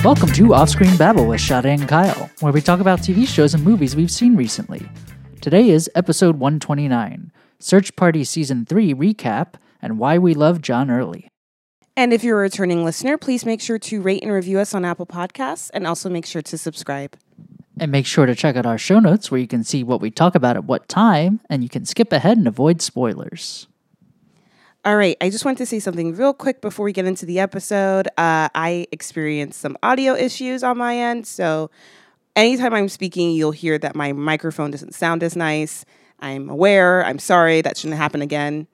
Welcome to Offscreen Babble with Sade and Kyle, where we talk about TV shows and movies we've seen recently. Today is episode 129, Search Party Season 3 Recap, and Why We Love John Early. And if you're a returning listener, please make sure to rate and review us on Apple Podcasts, and also make sure to subscribe. And make sure to check out our show notes where you can see what we talk about at what time, and you can skip ahead and avoid spoilers. All right, I just want to say something real quick before we get into the episode. I experienced some audio issues on my end, so anytime I'm speaking, you'll hear that my microphone doesn't sound as nice. I'm aware. I'm sorry. That shouldn't happen again.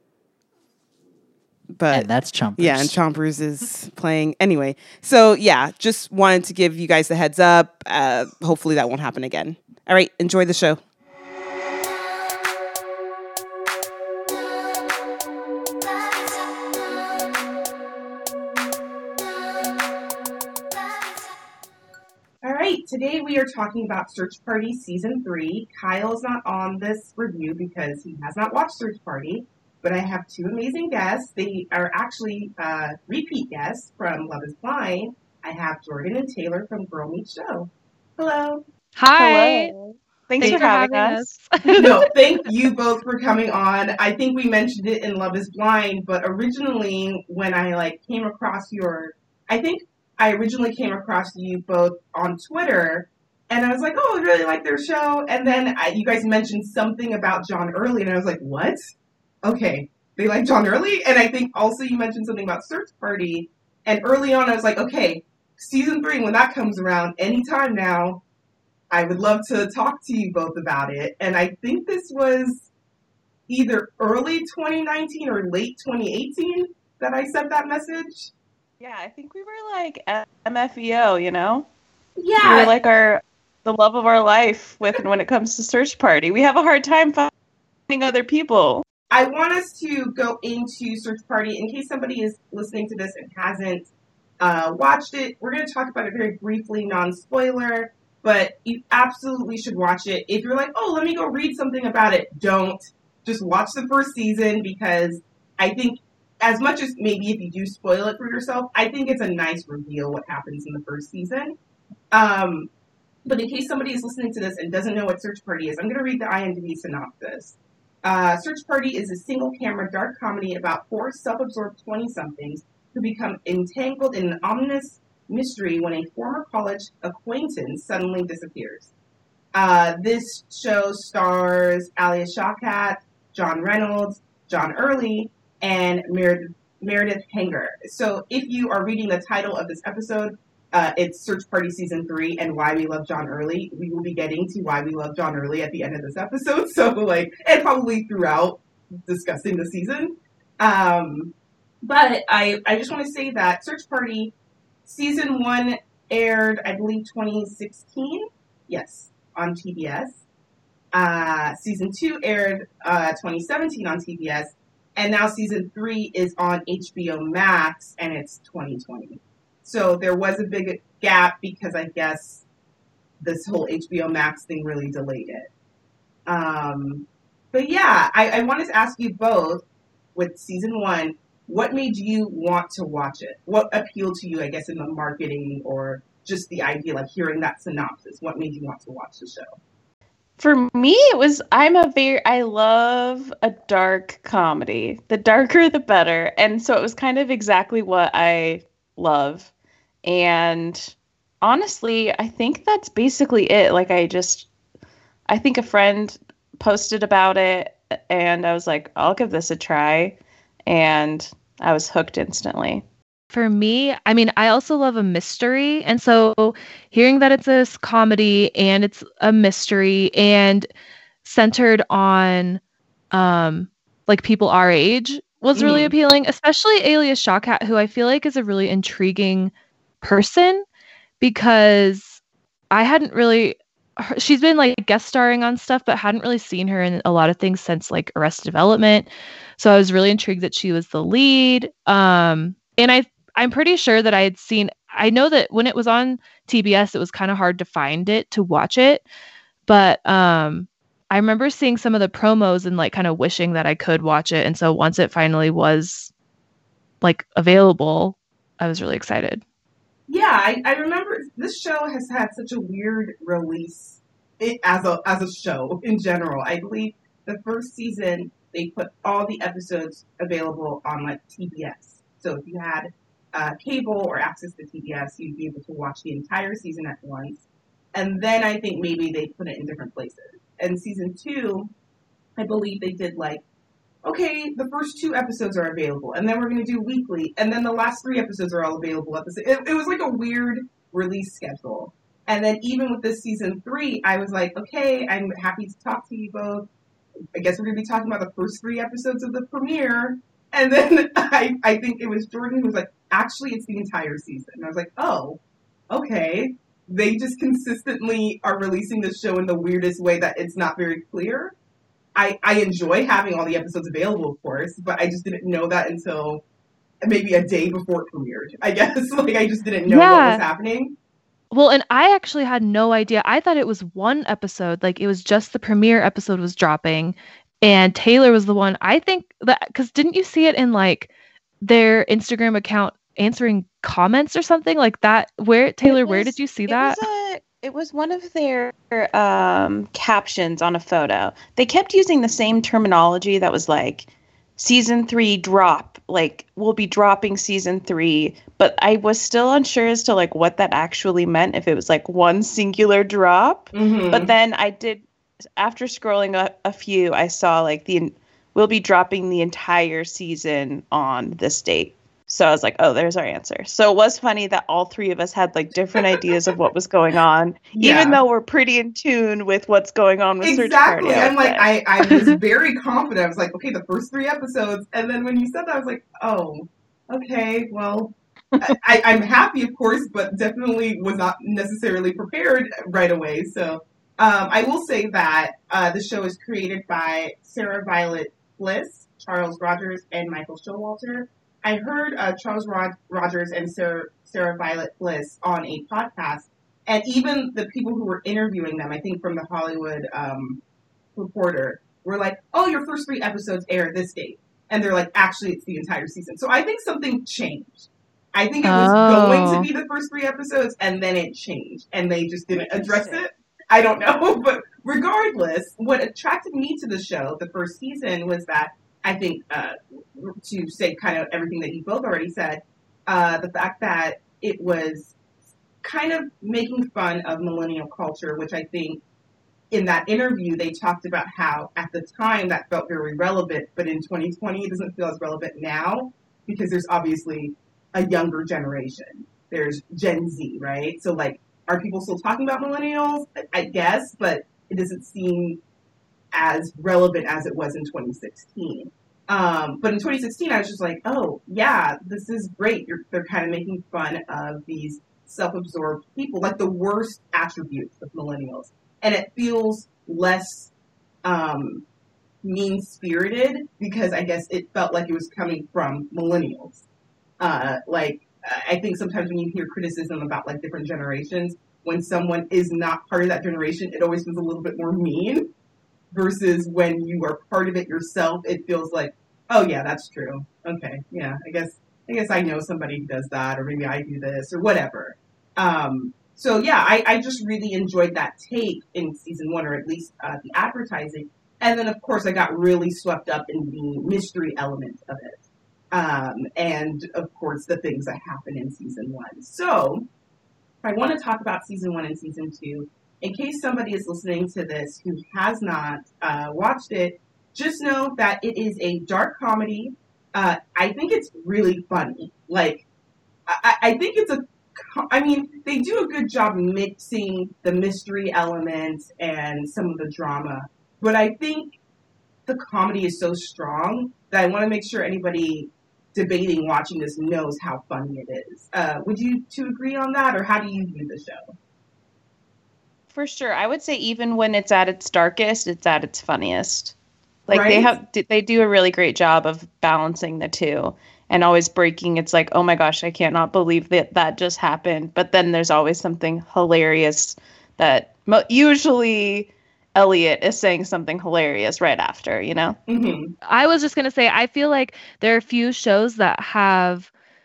But and that's Chompers. Yeah, and Chompers is playing. Anyway, so yeah, just wanted to give you guys the heads up. Hopefully that won't happen again. All right, enjoy the show. Today we are talking about Search Party Season 3. Kyle's not on this review because he has not watched Search Party, but I have two amazing guests. They are actually repeat guests from Love is Blind. I have Jordan and Taylor from Girl Meets Show. Hello. Hi. Hello. Thanks for having us. No, thank you both for coming on. I think we mentioned it in Love is Blind, but originally when I came across I originally came across you both on Twitter, and I was like, oh, I really like their show. And then you guys mentioned something about John Early, and I was like, what? Okay, they like John Early? And I think also you mentioned something about Search Party. And early on, I was like, okay, Season 3, when that comes around, anytime now, I would love to talk to you both about it. And I think this was either early 2019 or late 2018 that I sent that message. Yeah, I think we were like MFEO, you know? Yeah. We were like the love of our life when it comes to Search Party. We have a hard time finding other people. I want us to go into Search Party in case somebody is listening to this and hasn't watched it. We're going to talk about it very briefly, non-spoiler, but you absolutely should watch it. If you're like, oh, let me go read something about it, don't. Just watch the first season because I think as much as maybe if you do spoil it for yourself, I think it's a nice reveal what happens in the first season. But in case somebody is listening to this and doesn't know what Search Party is, I'm going to read the IMDb synopsis. Search Party is a single-camera dark comedy about four self-absorbed 20-somethings who become entangled in an ominous mystery when a former college acquaintance suddenly disappears. This show stars Alia Shawkat, John Reynolds, John Early, and Meredith Hanger. So if you are reading the title of this episode, it's Search Party Season 3 and Why We Love John Early. We will be getting to Why We Love John Early at the end of this episode, and probably throughout discussing the season. But I just want to say that Search Party Season 1 aired, I believe, 2016? Yes, on TBS. Season 2 aired 2017 on TBS. And now Season 3 is on HBO Max, and it's 2020. So there was a big gap because I guess this whole HBO Max thing really delayed it. But yeah, I wanted to ask you both, with Season 1, what made you want to watch it? What appealed to you, I guess, in the marketing or just the idea, like hearing that synopsis? What made you want to watch the show? For me, it was, I love a dark comedy. The darker, the better. And so it was kind of exactly what I love. And honestly, I think that's basically it. I think a friend posted about it and I was like, I'll give this a try. And I was hooked instantly. For me, I also love a mystery. And so hearing that it's a comedy and it's a mystery and centered on people our age was really appealing, especially Alia Shawkat, who I feel like is a really intriguing person because I hadn't really, she's been guest starring on stuff, but hadn't really seen her in a lot of things since Arrested Development. So I was really intrigued that she was the lead. And I'm pretty sure that I know that when it was on TBS, it was kind of hard to find it, to watch it. But I remember seeing some of the promos and kind of wishing that I could watch it. And so once it finally was available, I was really excited. Yeah, I remember this show has had such a weird release as a show in general. I believe the first season they put all the episodes available on like TBS. So if you had cable or access to TBS, you'd be able to watch the entire season at once. And then I think maybe they put it in different places. And season 2, I believe they did like, okay, the first 2 episodes are available, and then we're going to do weekly, and then the last 3 episodes are all available at the same. It was like a weird release schedule. And then even with this season 3, I was like, okay, I'm happy to talk to you both. I guess we're going to be talking about the first 3 episodes of the premiere. And then I think it was Jordan who was like, actually, it's the entire season. And I was like, oh, okay. They just consistently are releasing this show in the weirdest way that it's not very clear. I enjoy having all the episodes available, of course, but I just didn't know that until maybe a day before it premiered, I guess. Like, I just didn't know what was happening. Well, and I actually had no idea. I thought it was one episode, like it was just the premiere episode was dropping, and Taylor was the one. I think that, because didn't you see it in like their Instagram account answering comments or something like that? Where did you see that? It was one of their captions on a photo. They kept using the same terminology that was like, season 3 drop, like we'll be dropping season 3, but I was still unsure as to like what that actually meant, if it was like one singular drop. Mm-hmm. But then I did, after scrolling a few, I saw like we'll be dropping the entire season on this date. So I was like, oh, there's our answer. So it was funny that all 3 of us had like different ideas of what was going on, even though we're pretty in tune with what's going on with Search Party. I'm like, I was very confident. I was like, okay, the first 3 episodes. And then when you said that, I was like, oh, okay, well, I'm happy, of course, but definitely was not necessarily prepared right away. So I will say that the show is created by Sarah Violet Bliss, Charles Rogers, and Michael Showalter. I heard Charles Rogers and Sarah Violet Bliss on a podcast, and even the people who were interviewing them, I think from the Hollywood Reporter, were like, oh, your first 3 episodes air this date. And they're like, actually, it's the entire season. So I think something changed. I think it was going to be the first 3 episodes, and then it changed, and they just didn't address it. I don't know, but regardless, what attracted me to the show the first season was that I think, to say kind of everything that you both already said, the fact that it was kind of making fun of millennial culture, which I think in that interview they talked about how at the time that felt very relevant, but in 2020 it doesn't feel as relevant now because there's obviously a younger generation. There's Gen Z, right? So like, are people still talking about millennials? I guess, but it doesn't seem as relevant as it was in 2016. But in 2016, I was just like, oh, yeah, this is great. They're kind of making fun of these self-absorbed people, like the worst attributes of millennials. And it feels less mean-spirited because I guess it felt like it was coming from millennials. I think sometimes when you hear criticism about like different generations, when someone is not part of that generation, it always feels a little bit more mean. Versus when you are part of it yourself, it feels like, oh yeah, that's true. Okay, yeah, I guess I know somebody who does that, or maybe I do this, or whatever. So yeah, I just really enjoyed that take in season 1, or at least the advertising. And then of course I got really swept up in the mystery element of it. And of course the things that happen in season 1. So I want to talk about season 1 and season 2. In case somebody is listening to this who has not watched it, just know that it is a dark comedy. I think it's really funny. Like, I think they do a good job mixing the mystery elements and some of the drama. But I think the comedy is so strong that I want to make sure anybody debating watching this knows how funny it is. Would you two agree on that, or how do you view the show? For sure. I would say even when it's at its darkest, it's at its funniest. Like right? they do a really great job of balancing the two and always breaking. It's like, oh my gosh, I cannot believe that just happened. But then there's always something hilarious that usually Elliot is saying something hilarious right after, you know? Mm-hmm. I was just going to say, I feel like there are a few shows that have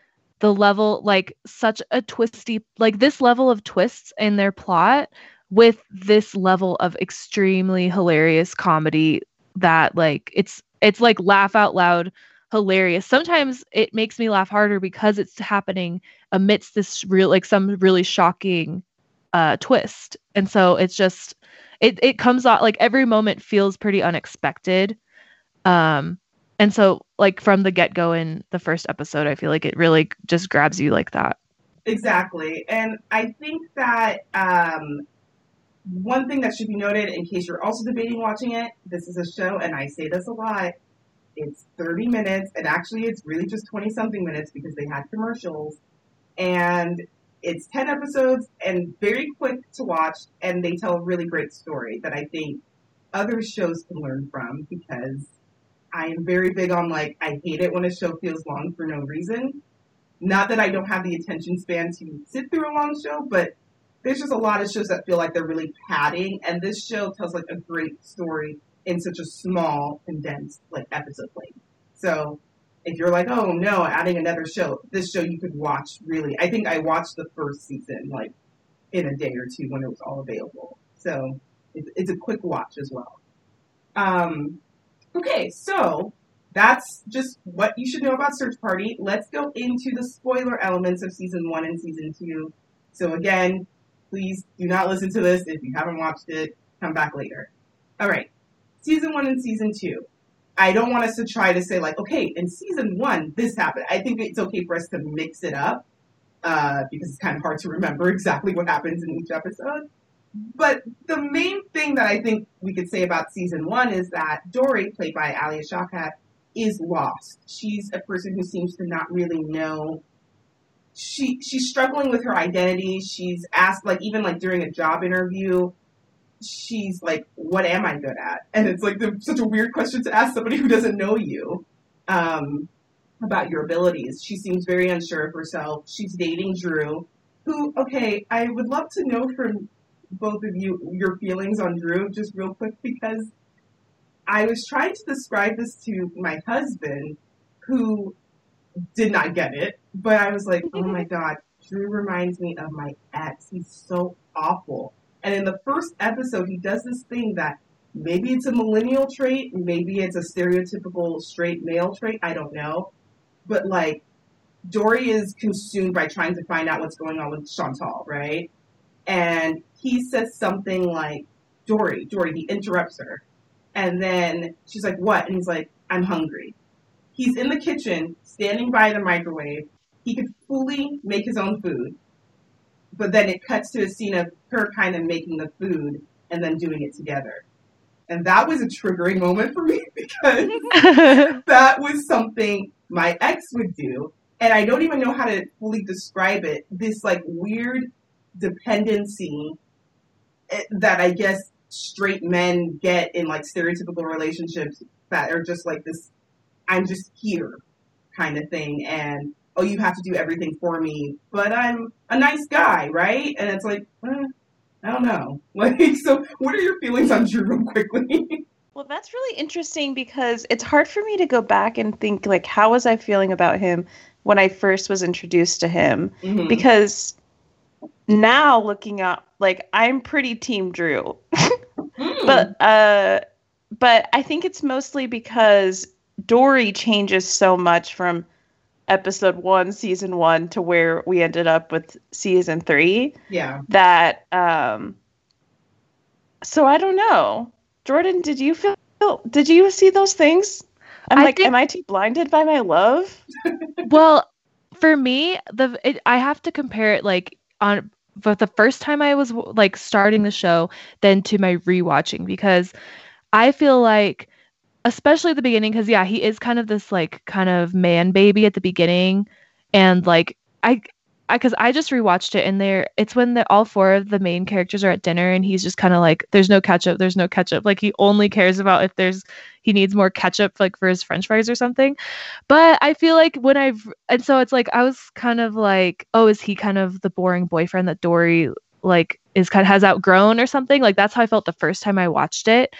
the level, like such a twisty, like this level of twists in their plot with this level of extremely hilarious comedy that like it's like laugh out loud hilarious. Sometimes it makes me laugh harder because it's happening amidst this real, like some really shocking twist. And so it's just it comes out like every moment feels pretty unexpected. And so like from the get-go in the first episode, I feel like it really just grabs you like that. Exactly. And I think that one thing that should be noted in case you're also debating watching it, this is a show, and I say this a lot, it's 30 minutes, and actually it's really just 20-something minutes because they had commercials, and it's 10 episodes and very quick to watch, and they tell a really great story that I think other shows can learn from, because I am very big on, like, I hate it when a show feels long for no reason. Not that I don't have the attention span to sit through a long show, but there's just a lot of shows that feel like they're really padding, and this show tells, like, a great story in such a small, condensed, like, episode length. So if you're like, oh no, adding another show, this show you could watch really. I think I watched the first season, like, in a day or two when it was all available. So it's a quick watch as well. Okay, so that's just what you should know about Search Party. Let's go into the spoiler elements of season 1 and season 2. So again, please do not listen to this if you haven't watched it. Come back later. All right, season 1 and season 2. I don't want us to try to say like, okay, in season 1, this happened. I think it's okay for us to mix it up because it's kind of hard to remember exactly what happens in each episode. But the main thing that I think we could say about season 1 is that Dory, played by Alia Shawkat, is lost. She's a person who seems to not really know. She's struggling with her identity. She's asked, like, even like during a job interview, she's like, what am I good at? And it's like such a weird question to ask somebody who doesn't know you about your abilities. She seems very unsure of herself. She's dating Drew, who, okay, I would love to know from both of you your feelings on Drew just real quick, because I was trying to describe this to my husband who did not get it, but I was like, oh my God, Drew reminds me of my ex. He's so awful. And in the first episode, he does this thing that maybe it's a millennial trait, maybe it's a stereotypical straight male trait, I don't know. But like, Dory is consumed by trying to find out what's going on with Chantal, right? And he says something like, Dory, he interrupts her. And then she's like, what? And he's like, I'm hungry. He's in the kitchen, standing by the microwave. He could fully make his own food. But then it cuts to a scene of her kind of making the food and then doing it together. And that was a triggering moment for me because that was something my ex would do. And I don't even know how to fully describe it. This like weird dependency that I guess straight men get in like stereotypical relationships that are just like this, I'm just here kind of thing. And, oh, you have to do everything for me, but I'm a nice guy, right? And it's like, I don't know. Like, so what are your feelings on Drew real quickly? Well, that's really interesting because it's hard for me to go back and think, like, how was I feeling about him when I first was introduced to him? Mm-hmm. Because now looking up, like, I'm pretty team Drew. But I think it's mostly because Dory changes so much from episode 1, season 1 to where we ended up with season 3. Yeah. That, so I don't know. Jordan, did you see those things? Am I too blinded by my love? Well, for me, I have to compare it like on but the first time I was like starting the show then to my rewatching, because I feel like, especially at the beginning, because yeah, he is kind of this like kind of man baby at the beginning, and like because I just rewatched it, and it's when all 4 of the main characters are at dinner, and he's just kind of like, there's no ketchup, like he only cares about if he needs more ketchup like for his French fries or something. But I feel like and so it's like I was kind of like, oh, is he kind of the boring boyfriend that Dory like has outgrown or something? Like that's how I felt the first time I watched it.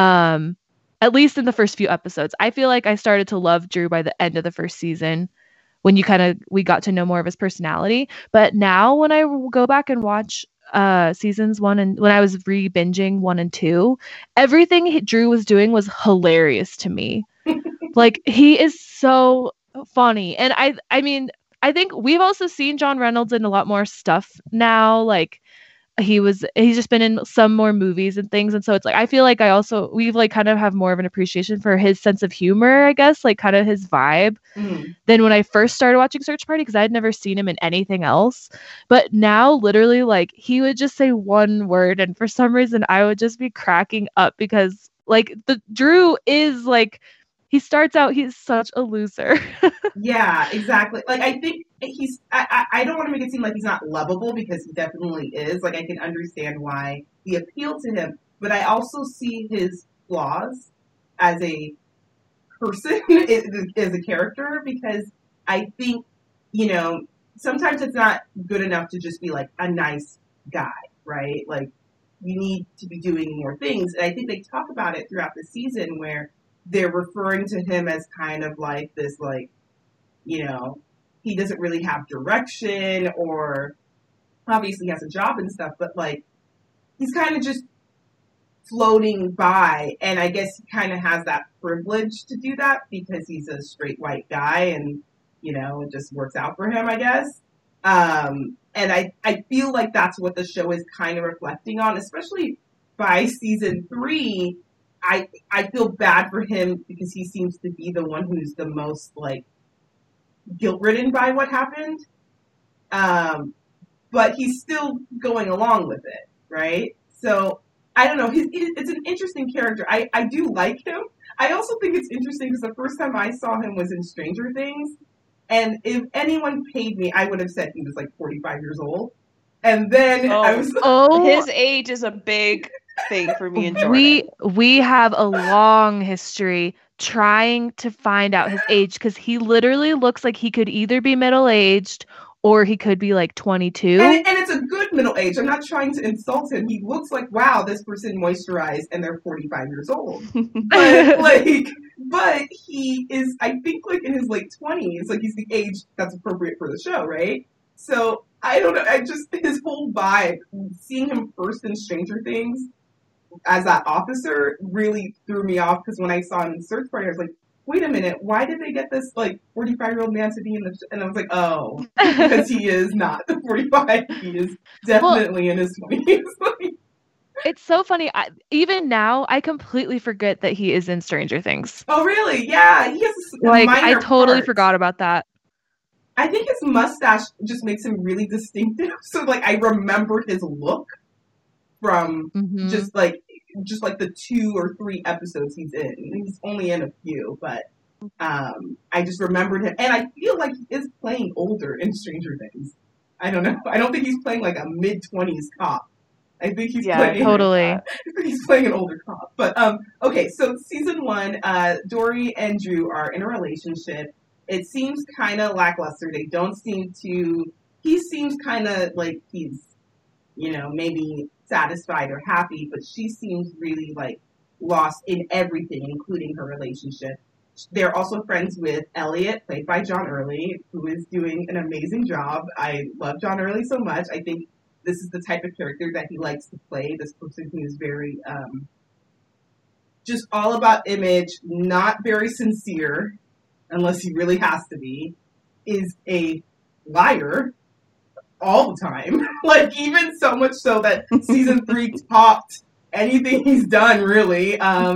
At least in the first few episodes. I feel like I started to love Drew by the end of the first season. when we got to know more of his personality. But now when I go back and watch seasons 1 and when I was re-binging 1 and 2, everything Drew was doing was hilarious to me. Like, he is so funny. And I mean, I think we've also seen John Reynolds in a lot more stuff now. Like, he's just been in some more movies and things, and so it's like I feel like we've like kind of have more of an appreciation for his sense of humor, I guess, like kind of his vibe than when I first started watching Search Party, because I had never seen him in anything else. But now literally, like, he would just say one word and for some reason I would just be cracking up, because like the Drew is like, he starts out, he's such a loser. Yeah, exactly. Like, I think I don't want to make it seem like he's not lovable, because he definitely is. Like, I can understand why the appeal to him, but I also see his flaws as a person, as a character, because I think, sometimes it's not good enough to just be like a nice guy, right? Like, you need to be doing more things. And I think they talk about it throughout the season where they're referring to him as kind of like this, like, he doesn't really have direction, or obviously he has a job and stuff, but like, he's kind of just floating by. And I guess he kind of has that privilege to do that because he's a straight white guy, and, it just works out for him, I guess. And I feel like that's what the show is kind of reflecting on, especially by season 3. I feel bad for him because he seems to be the one who's the most, like, guilt-ridden by what happened. But he's still going along with it, right? So, I don't know. It's an interesting character. I do like him. I also think it's interesting because the first time I saw him was in Stranger Things. And if anyone paid me, I would have said he was, like, 45 years old. And then I was... His age is a big... thing for me and Jordan. We have a long history trying to find out his age, because he literally looks like he could either be middle-aged or he could be like 22. And it's a good middle age. I'm not trying to insult him. He looks like, wow, this person moisturized and they're 45 years old. But he is, I think, like in his late 20s. Like, he's the age that's appropriate for the show, right? So I don't know. His whole vibe, seeing him first in Stranger Things as that officer really threw me off, because when I saw him in Search Party, I was like, wait a minute, why did they get this, like, 45-year-old man to be in the and I was like, oh, because he is not 45. He is definitely in his 20s. It's so funny. Even now, I completely forget that he is in Stranger Things. Oh, really? Yeah. He has I totally forgot about that. I think his mustache just makes him really distinctive. So, like, I remember his look from just like the 2 or 3 episodes he's in. He's only in a few, but I just remembered him. And I feel like he is playing older in Stranger Things. I don't know. I don't think he's playing like a mid-20s cop. I think he's playing... totally. I think he's playing an older cop. But, okay, so season 1, Dory and Drew are in a relationship. It seems kind of lackluster. They don't seem to... He seems kind of like he's, maybe satisfied or happy, but she seems really, like, lost in everything, including her relationship. They're also friends with Elliot, played by John Early, who is doing an amazing job. I love John Early so much. I think this is the type of character that he likes to play, this person who is very, just all about image, not very sincere, unless he really has to be, is a liar all the time. Like, even so much so that season 3 topped anything he's done, really.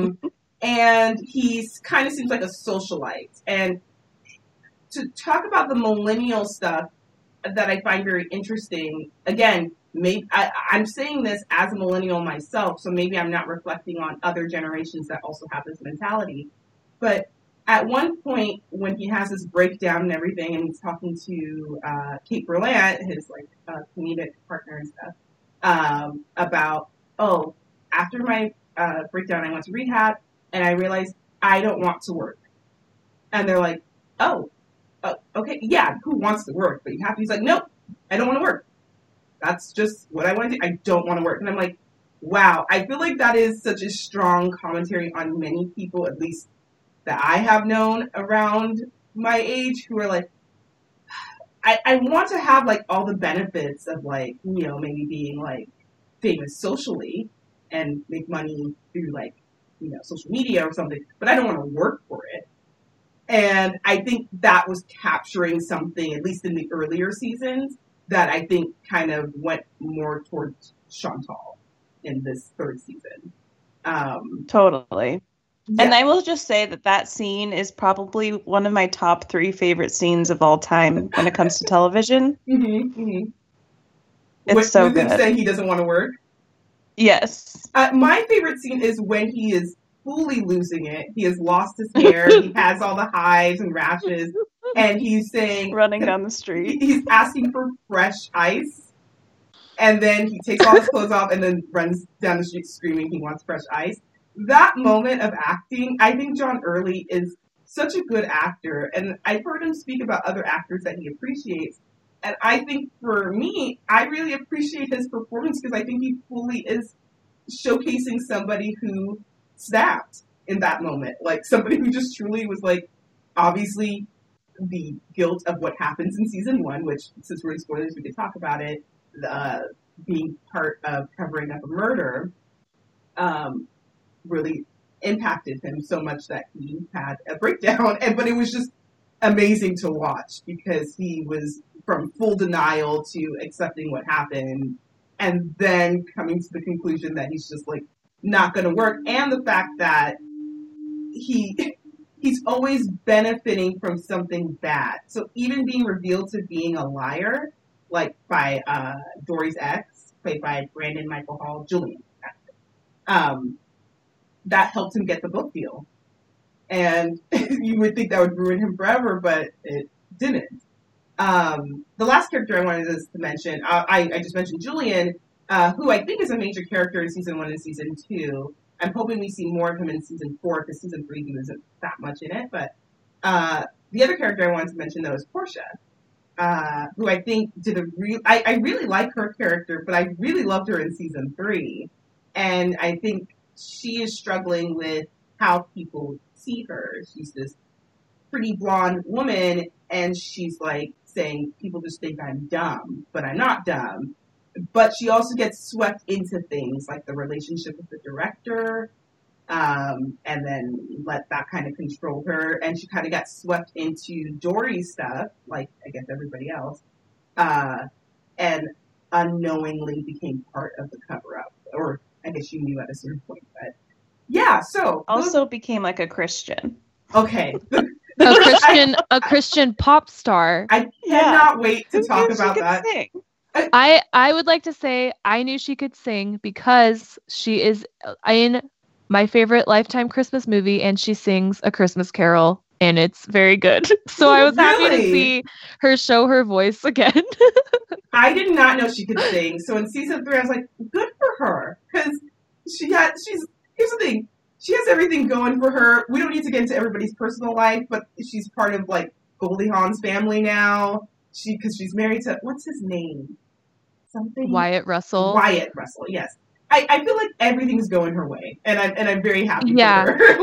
And he kind of seems like a socialite. And to talk about the millennial stuff that I find very interesting, again, maybe I'm saying this as a millennial myself, so maybe I'm not reflecting on other generations that also have this mentality. But at one point, when he has this breakdown and everything, and he's talking to Kate Berlant, his comedic partner and stuff, about, after my breakdown, I went to rehab, and I realized I don't want to work. And they're like, okay, yeah, who wants to work? But you have to. He's like, nope, I don't want to work. That's just what I want to do. I don't want to work. And I'm like, wow, I feel like that is such a strong commentary on many people, at least that I have known around my age, who are like, I want to have like all the benefits of like, you know, maybe being like famous socially and make money through like, you know, social media or something, but I don't want to work for it. And I think that was capturing something, at least in the earlier seasons, that I think kind of went more towards Chantal in this third season. Totally. Yeah. And I will just say that scene is probably one of my top 3 favorite scenes of all time when it comes to television. It's so with good. him saying he doesn't want to work. Yes. My favorite scene is when he is fully losing it. He has lost his hair. He has all the hives and rashes, and he's saying, running down the street. He's asking for fresh ice, and then he takes all his clothes off and then runs down the street screaming he wants fresh ice. That moment of acting, I think John Early is such a good actor, and I've heard him speak about other actors that he appreciates. And I think for me, I really appreciate his performance because I think he fully is showcasing somebody who snapped in that moment. Like somebody who just truly was like, obviously the guilt of what happens in season 1, which since we're in spoilers, we could talk about it, being part of covering up a murder, really impacted him so much that he had a breakdown. But it was just amazing to watch because he was from full denial to accepting what happened and then coming to the conclusion that he's just like not going to work. And the fact that he's always benefiting from something bad. So even being revealed to being a liar, like by Dory's ex, played by Brandon Michael Hall, Julian, that helped him get the book deal. And you would think that would ruin him forever, but it didn't. The last character I wanted to mention, I just mentioned Julian, who I think is a major character in season 1 and season 2. I'm hoping we see more of him in season 4 because season 3 he wasn't that much in it. But the other character I wanted to mention though is Portia, who I think did I really like her character, but I really loved her in season 3, and I think she is struggling with how people see her. She's this pretty blonde woman, and she's like saying people just think I'm dumb, but I'm not dumb. But she also gets swept into things like the relationship with the director, and then let that kind of control her. And she kind of got swept into Dory's stuff, like I guess everybody else, and unknowingly became part of the cover-up. Or I guess you knew at a certain point, but yeah. So also became like a Christian. Okay. a Christian pop star. I cannot wait to talk about that. Sing. I would like to say I knew she could sing because she is in my favorite Lifetime Christmas movie and she sings A Christmas Carol and it's very good. So I was happy to see her show her voice again. I did not know she could sing. So in season 3 I was like, good for her. Because here's the thing. She has everything going for her. We don't need to get into everybody's personal life, but she's part of like Goldie Hawn's family now. Because she's married to, what's his name? Something? Wyatt Russell. Wyatt Russell, yes. I feel like everything's going her way, and I'm very happy for her.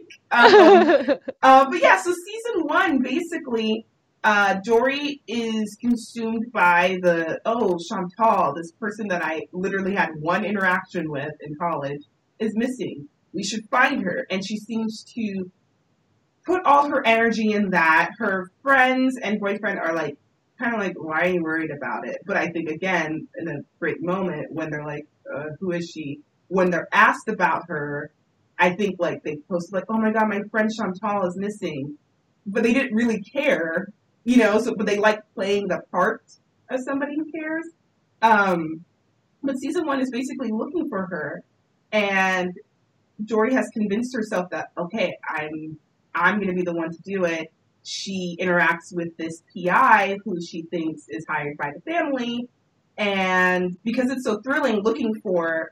But yeah, so season 1 basically, Dory is consumed by Chantal, this person that I literally had one interaction with in college, is missing. We should find her, and she seems to put all her energy in that. Her friends and boyfriend are like, kind of like, why are you worried about it? But I think, again, in a great moment when they're like, who is she? When they're asked about her, I think like they posted like, oh my God, my friend Chantal is missing. But they didn't really care, but they like playing the part of somebody who cares. But season 1 is basically looking for her. And Dory has convinced herself that, okay, I'm going to be the one to do it. She interacts with this PI who she thinks is hired by the family. And because it's so thrilling looking for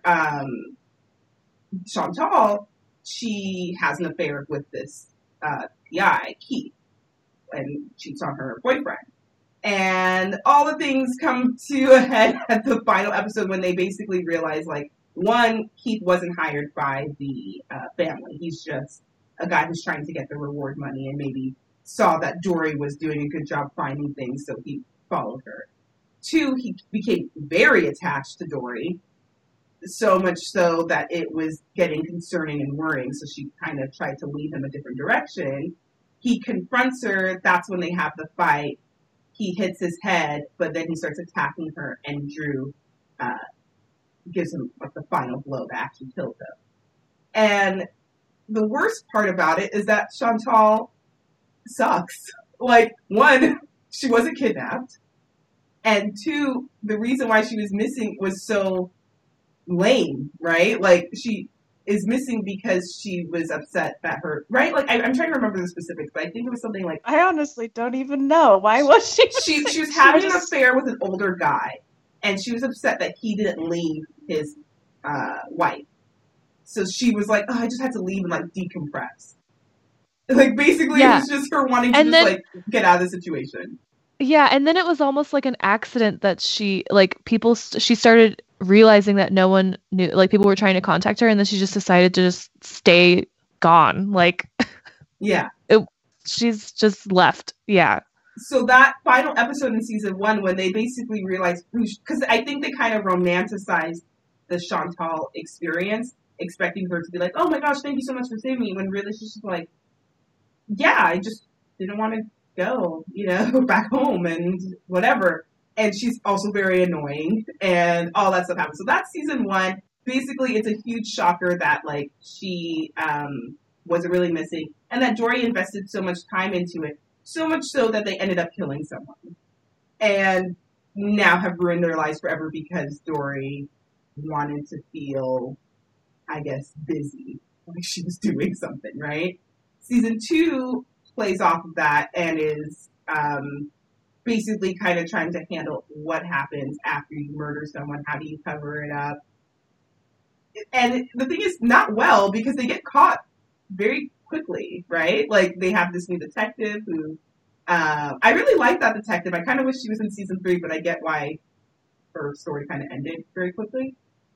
Chantal, she has an affair with this PI, Keith, and cheats on her boyfriend. And all the things come to a head at the final episode when they basically realize, like, one, Keith wasn't hired by the family. He's just a guy who's trying to get the reward money and maybe saw that Dory was doing a good job finding things, so he followed her. 2, he became very attached to Dory, so much so that it was getting concerning and worrying, so she kind of tried to lead him a different direction. He confronts her, that's when they have the fight. He hits his head, but then he starts attacking her, and Drew gives him like the final blow that actually kills him. And the worst part about it is that Chantal sucks. Like, 1, she wasn't kidnapped, and 2, the reason why she was missing was so lame, right? Like, she is missing because she was upset that her, right? Like, I'm trying to remember the specifics, but I think it was something like, I honestly don't even know. Why was she? she was having an affair with an older guy, and she was upset that he didn't leave his wife. So she was like, oh, I just had to leave and like decompress. Like, basically, Yeah. it was just her wanting to And just then- like get out of the situation. Yeah, and then it was almost like an accident that she started realizing that no one knew, like people were trying to contact her, and then she just decided to just stay gone. Like Yeah. she's just left. Yeah. So that final episode in season 1, when they basically realized, because I think they kind of romanticized the Chantal experience, expecting her to be like, oh my gosh, thank you so much for saving me, when really she's just like, yeah, I just didn't want to go, back home and whatever. And she's also very annoying and all that stuff happens. So that's season 1. Basically, it's a huge shocker that like she wasn't really missing, and that Dory invested so much time into it, so much so that they ended up killing someone, and now have ruined their lives forever because Dory wanted to feel, I guess, busy, like she was doing something, right? Season 2 plays off of that and is basically kind of trying to handle what happens after you murder someone. How do you cover it up? And the thing is, not well, because they get caught very quickly, right? Like, they have this new detective who, I really like that detective. I kind of wish she was in season 3, but I get why her story kind of ended very quickly.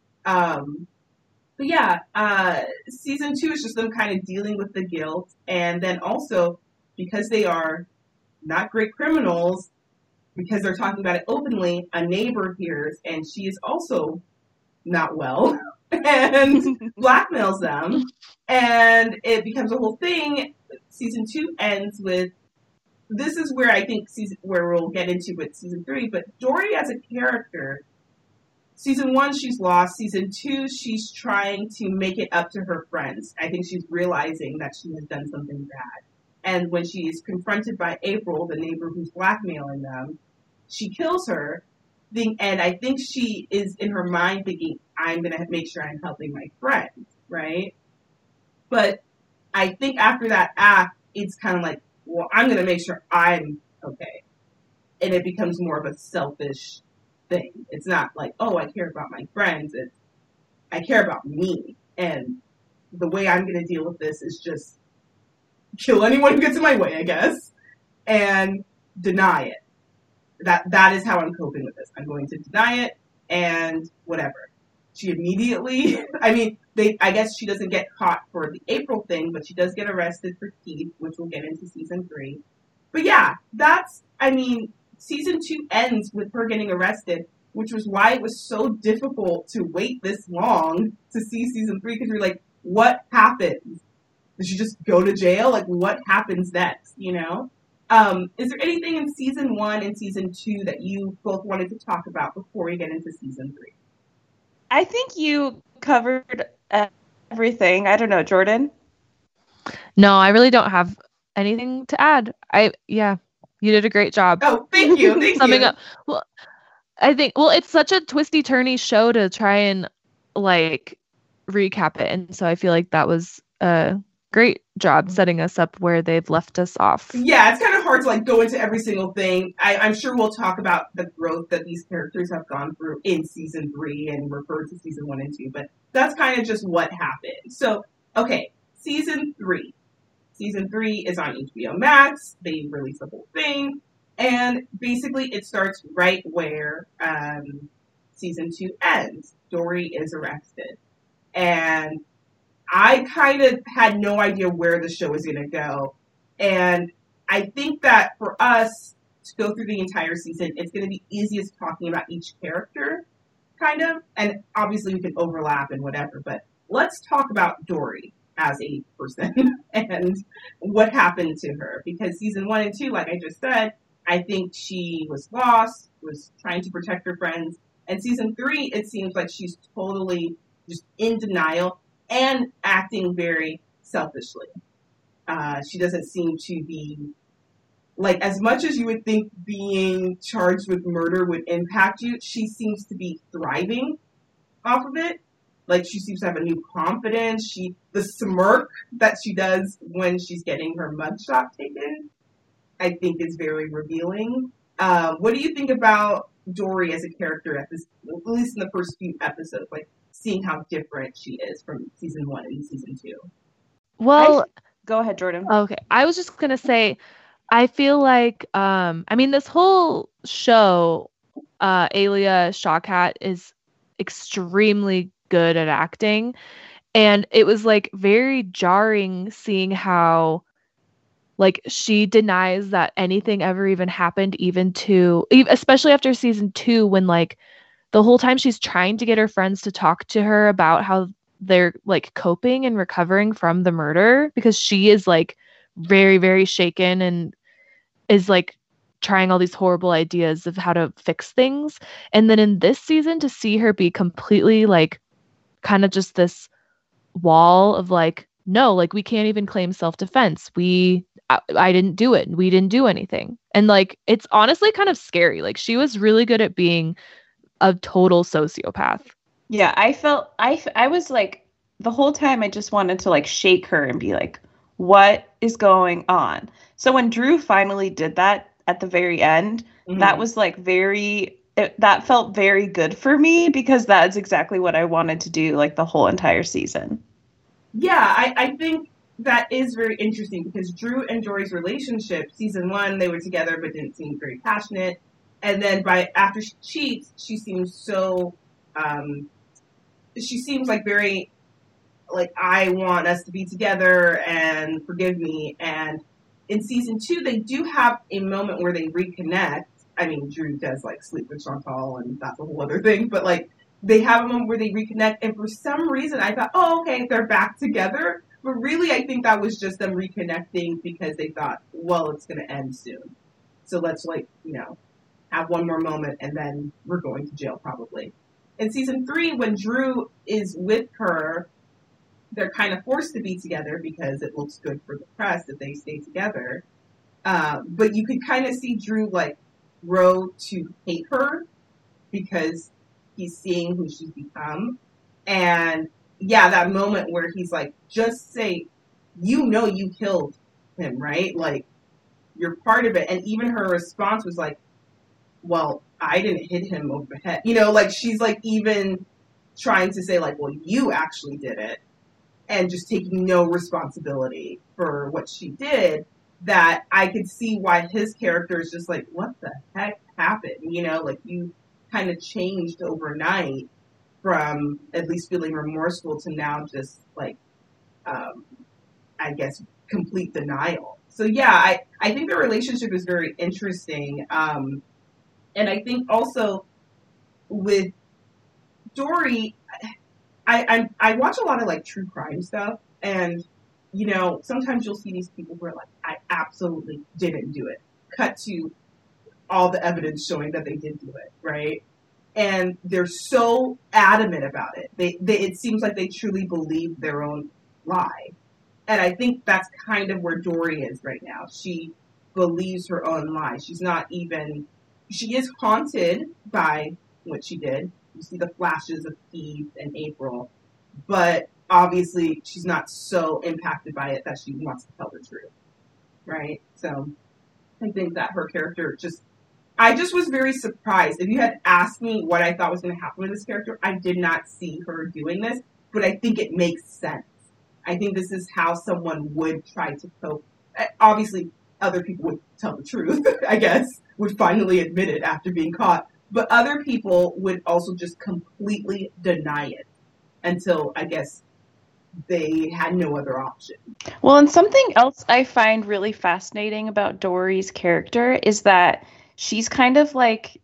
But yeah, season 2 is just them kind of dealing with the guilt, and then also, because they are not great criminals, because they're talking about it openly, a neighbor hears, and she is also not well, and blackmails them, and it becomes a whole thing. Season 2 ends with, this is where I think where we'll get into with season 3, but Dory as a character, season 1 she's lost, season 2 she's trying to make it up to her friends. I think she's realizing that she has done something bad. And when she is confronted by April, the neighbor who's blackmailing them, she kills her. And I think she is in her mind thinking, I'm going to make sure I'm helping my friends, right? But I think after that act, it's kind of like, well, I'm going to make sure I'm okay. And it becomes more of a selfish thing. It's not like, oh, I care about my friends. It's, I care about me. And the way I'm going to deal with this is just kill anyone who gets in my way, I guess, and deny it. That is how I'm coping with this. I'm going to deny it and whatever. She immediately, I guess she doesn't get caught for the April thing, but she does get arrested for Keith, which we'll get into season 3. But yeah, season 2 ends with her getting arrested, which was why it was so difficult to wait this long to see season 3, because you're like, what happens? Did she just go to jail? Like, what happens next, Is there anything in season 1 and season 2 that you both wanted to talk about before we get into season 3? I think you covered everything. I don't know, Jordan? No, I really don't have anything to add. You did a great job. Oh, thank you. Thank summing you. up. Well, I think, it's such a twisty-turny show to try and, like, recap it. And so I feel like that was a great job setting us up where they've left us off. Yeah, it's kind of hard to, like, go into every single thing. I'm sure we'll talk about the growth that these characters have gone through in season 3 and refer to season 1 and 2, but that's kind of just what happened. So, okay, season 3. Season 3 is on HBO Max. They released the whole thing. And basically it starts right where season 2 ends. Dory is arrested. And I kind of had no idea where the show was going to go. And I think that for us, to go through the entire season, it's going to be easiest talking about each character, kind of. And obviously we can overlap and whatever, but let's talk about Dory as a person and what happened to her. Because season 1 and 2, like I just said, I think she was lost, was trying to protect her friends. And season 3, it seems like she's totally just in denial and acting very selfishly. She doesn't seem to be, like, as much as you would think being charged with murder would impact you, she seems to be thriving off of it. Like, she seems to have a new confidence. The smirk that she does when she's getting her mugshot taken, I think is very revealing. What do you think about Dory as a character at least in the first few episodes, like seeing how different she is from season 1 and season 2? Well, go ahead, Jordan. Okay. I was just going to say, I feel like, this whole show, Alia Shawkat is extremely good at acting. And it was like very jarring seeing how like she denies that anything ever even happened, especially after season 2, when like the whole time she's trying to get her friends to talk to her about how they're like coping and recovering from the murder, because she is like very, very shaken and is like trying all these horrible ideas of how to fix things. And then in this season, to see her be completely like kind of just this wall of like, no, like we can't even claim self-defense. I didn't do it. We didn't do anything. And like, it's honestly kind of scary. Like she was really good at being a total sociopath. Yeah, I was like, the whole time I just wanted to like shake her and be like, what is going on? So when Drew finally did that at the very end, that was like that felt very good for me, because that's exactly what I wanted to do like the whole entire season. Yeah, I think that is very interesting, because Drew and Dory's relationship, season 1, they were together but didn't seem very passionate. And then after she cheats, she seems so, she seems like very, like, I want us to be together and forgive me. And in season 2, they do have a moment where they reconnect. I mean, Drew does like sleep with Chantal, and that's a whole other thing, but like they have a moment where they reconnect. And for some reason I thought, oh, okay, they're back together. But really, I think that was just them reconnecting because they thought, well, it's going to end soon. So let's have one more moment and then we're going to jail probably. In season 3, when Drew is with her, they're kind of forced to be together because it looks good for the press that they stay together. But you could kind of see Drew like grow to hate her because he's seeing who she's become. And yeah, that moment where he's like, just say, you killed him, right? Like, you're part of it. And even her response was like, well, I didn't hit him over the head. Like she's like even trying to say like, well, you actually did it. And just taking no responsibility for what she did, that I could see why his character is just like, what the heck happened? Like you kind of changed overnight from at least feeling remorseful to now just like, I guess, complete denial. So yeah, I think the relationship is very interesting. And I think also with Dory, I watch a lot of like true crime stuff, and sometimes you'll see these people who are like, I absolutely didn't do it. Cut to all the evidence showing that they did do it, right? And they're so adamant about it. It seems like they truly believe their own lie. And I think that's kind of where Dory is right now. She believes her own lie. She is haunted by what she did. You see the flashes of Eve and April, but obviously she's not so impacted by it that she wants to tell the truth, right? So I think that her character I just was very surprised. If you had asked me what I thought was going to happen with this character, I did not see her doing this, but I think it makes sense. I think this is how someone would try to cope. Obviously, other people would tell the truth, I guess, would finally admit it after being caught. But other people would also just completely deny it until, I guess, they had no other option. Well, and something else I find really fascinating about Dory's character is that she's kind of like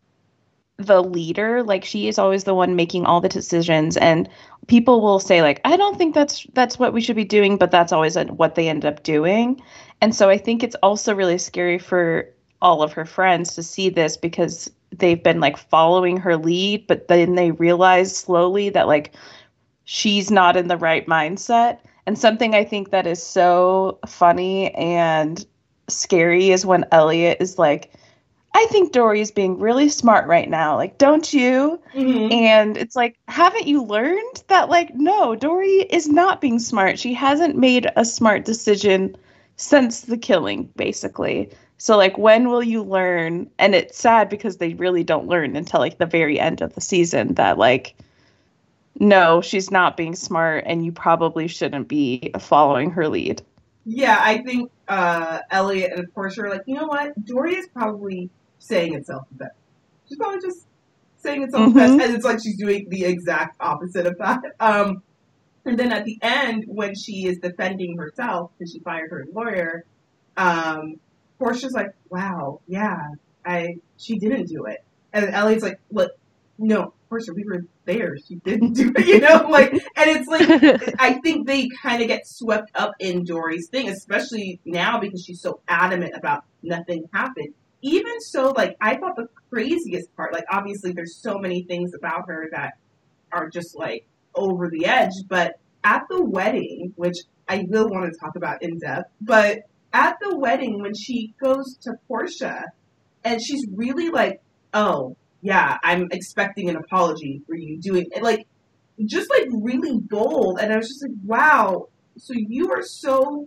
the leader. Like, she is always the one making all the decisions, and people will say like, I don't think that's what we should be doing, but that's always what they end up doing. And so I think it's also really scary for all of her friends to see this, because they've been like following her lead, but then they realize slowly that like she's not in the right mindset. And something I think that is so funny and scary is when Elliot is like, I think Dory's being really smart right now. Like, don't you? Mm-hmm. And it's like, haven't you learned that, like, no, Dory is not being smart. She hasn't made a smart decision since the killing, basically. So, like, when will you learn? And it's sad because they really don't learn until, like, the very end of the season that, like, no, she's not being smart and you probably shouldn't be following her lead. Yeah, I think Elliot and Portia are like, you know what? Dory is probably saying itself the best. She's probably just saying itself the best. And it's like she's doing the exact opposite of that. And then at the end, when she is defending herself because she fired her lawyer, Portia's like, wow, yeah, she didn't do it. And Elliot's like, look, no, Portia, we were there. She didn't do it, you know? Like, and it's like, I think they kind of get swept up in Dory's thing, especially now because she's so adamant about nothing happened. Even so, like, I thought the craziest part, like, obviously there's so many things about her that are just, like, over the edge, but at the wedding, which I will want to talk about in depth, but at the wedding when she goes to Portia and she's really like, oh, yeah, I'm expecting an apology for you doing it. Like, just like really bold. And I was just like, wow, so you are so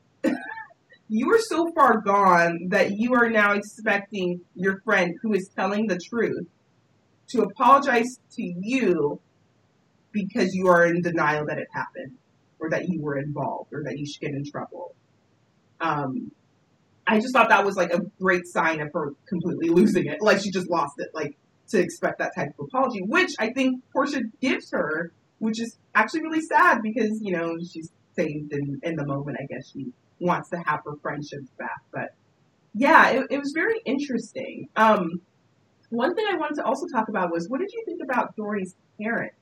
far gone that you are now expecting your friend who is telling the truth to apologize to you because you are in denial that it happened or that you were involved or that you should get in trouble. I just thought that was like a great sign of her completely losing it. Like, she just lost it. Like, to expect that type of apology, which I think Portia gives her, which is actually really sad because, you know, she's saved in the moment. I guess she wants to have her friendships back. But yeah, it was very interesting. One thing I wanted to also talk about was, what did you think about Dory's parents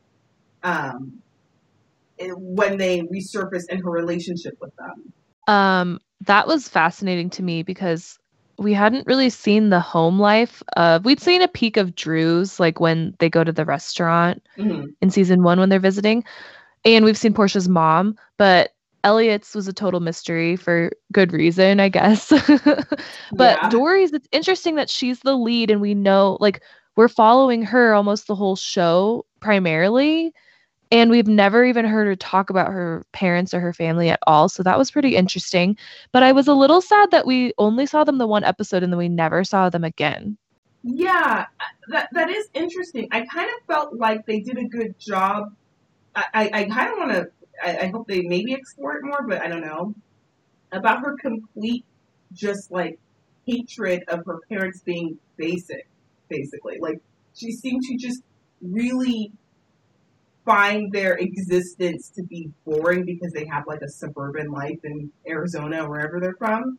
when they resurfaced in her relationship with them? That was fascinating to me because we hadn't really seen the home life of, we'd seen a peek of Drew's, like when they go to the restaurant in season 1 when they're visiting. And we've seen Portia's mom, but Elliot's was a total mystery for good reason, I guess. But yeah. Dory's, it's interesting that she's the lead and we know, like, we're following her almost the whole show primarily. And we've never even heard her talk about her parents or her family at all. So that was pretty interesting. But I was a little sad that we only saw them the one episode and then we never saw them again. Yeah, that is interesting. I kind of felt like they did a good job. I kind of want to, I hope they maybe explore it more, but I don't know. About her complete just like hatred of her parents being basically. Like, she seemed to just really find their existence to be boring because they have like a suburban life in Arizona or wherever they're from.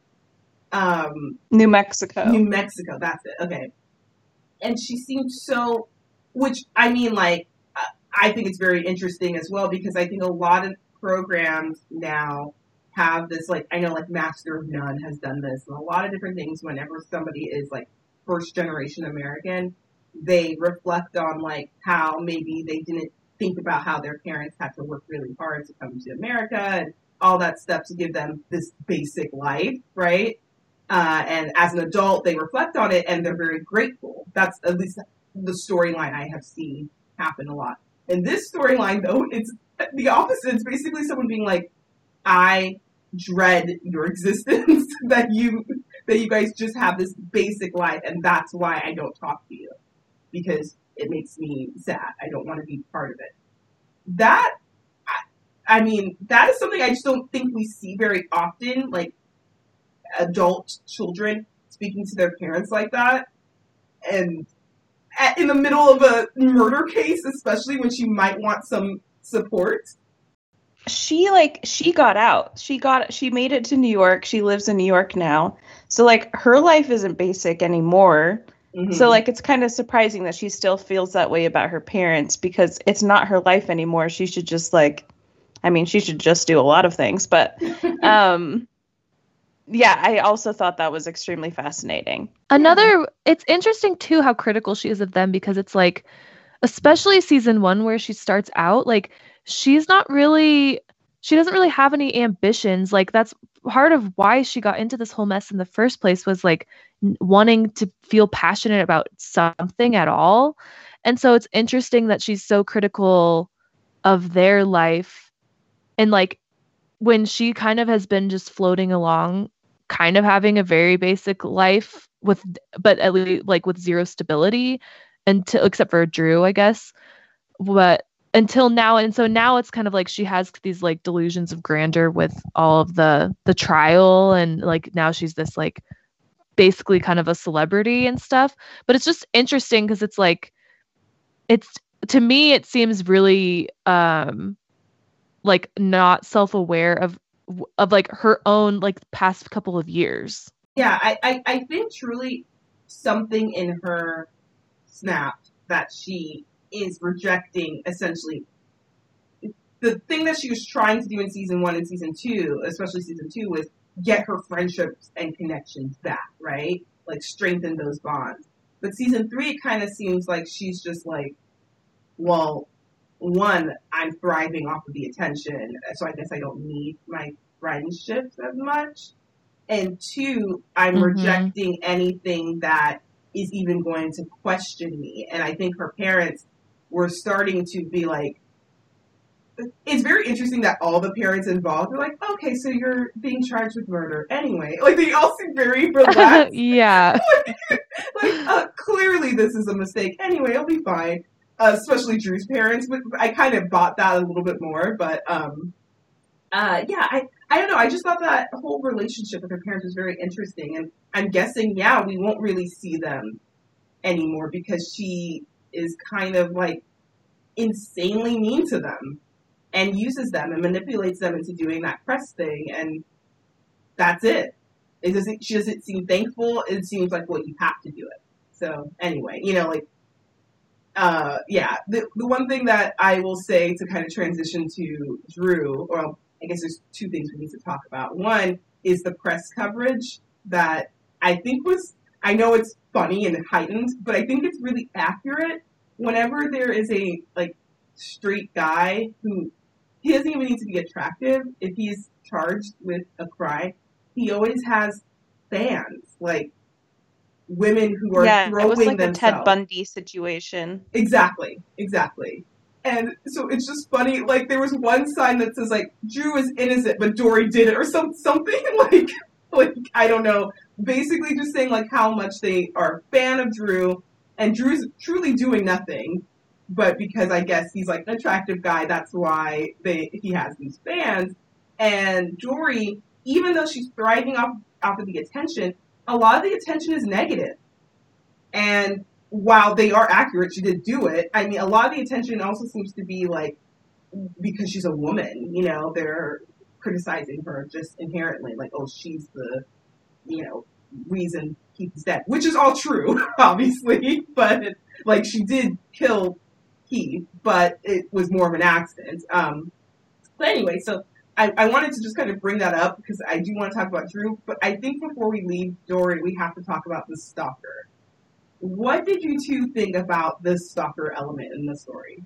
New Mexico, that's it. Okay. And she seemed so, which I mean, like, I think it's very interesting as well because I think a lot of programs now have this, like, I know like Master of None has done this and a lot of different things. Whenever somebody is like first generation American, they reflect on like how maybe they didn't think about how their parents had to work really hard to come to America and all that stuff to give them this basic life, right? And as an adult, they reflect on it and they're very grateful. That's at least the storyline I have seen happen a lot. In this storyline, though, it's the opposite. It's basically someone being like, I dread your existence, that you guys just have this basic life, and that's why I don't talk to you. Because it makes me sad. I don't want to be part of it. That, I mean, that is something I just don't think we see very often, like adult children speaking to their parents like that. And in the middle of a murder case, especially when she might want some support. she got out. She made it to New York. She lives in New York now. So like her life isn't basic anymore. Mhm. So like it's kind of surprising that she still feels that way about her parents because it's not her life anymore. She should just she should just do a lot of things, but yeah, I also thought that was extremely fascinating. It's interesting too how critical she is of them because it's like, especially season 1 where she starts out, like she doesn't really have any ambitions. Like that's part of why she got into this whole mess in the first place was like wanting to feel passionate about something at all. And so it's interesting that she's so critical of their life and like when she kind of has been just floating along, kind of having a very basic life but at least like with zero stability until except for Drew, I guess. But until now, and so now it's kind of like she has these like delusions of grandeur with all of the trial, and like now she's this like basically kind of a celebrity and stuff. But it's just interesting because it's like it's to me it seems really like not self-aware of like her own like past couple of years. Yeah, I think truly something in her snapped that she is rejecting essentially the thing that she was trying to do in season 1 and season 2, especially season 2, was get her friendships and connections back, right? Like strengthen those bonds. But season 3, it kind of seems like she's just like, well, 1, I'm thriving off of the attention, so I guess I don't need my friendships as much. And 2, I'm rejecting anything that is even going to question me. And I think her parents were starting to be like, it's very interesting that all the parents involved are like, okay, so you're being charged with murder anyway. Like, they all seem very relaxed. Yeah. Clearly this is a mistake. Anyway, it'll be fine. Especially Drew's parents. But I kind of bought that a little bit more. But, I don't know. I just thought that whole relationship with her parents was very interesting. And I'm guessing, we won't really see them anymore because she is kind of like insanely mean to them and uses them and manipulates them into doing that press thing. And that's it. She doesn't seem thankful. It seems like, well, you have to do it. So anyway, the one thing that I will say to kind of transition to Drew, or I guess there's 2 things we need to talk about. One is the press coverage that I think I know it's funny and heightened, but I think it's really accurate. Whenever there is a like straight guy who, he doesn't even need to be attractive. If he's charged with a crime, he always has fans, like women who are throwing it was like themselves. a Ted Bundy situation. Exactly. And so it's just funny, like, there was one sign that says, like, Drew is innocent, but Dory did it, or something, like, I don't know. Basically just saying, like, how much they are a fan of Drew, and Drew's truly doing nothing, but because I guess he's, like, an attractive guy, that's why he has these fans. And Dory, even though she's thriving off of the attention, a lot of the attention is negative. And while they are accurate, she did do it. I mean, a lot of the attention also seems to be like, because she's a woman, they're criticizing her just inherently. Like, oh, she's the, reason Keith is dead. Which is all true, obviously. But, like, she did kill Keith, but it was more of an accident. But anyway, so I wanted to just kind of bring that up because I do want to talk about Drew. But I think before we leave Dory, we have to talk about the stalker. What did you 2 think about this stalker element in the story?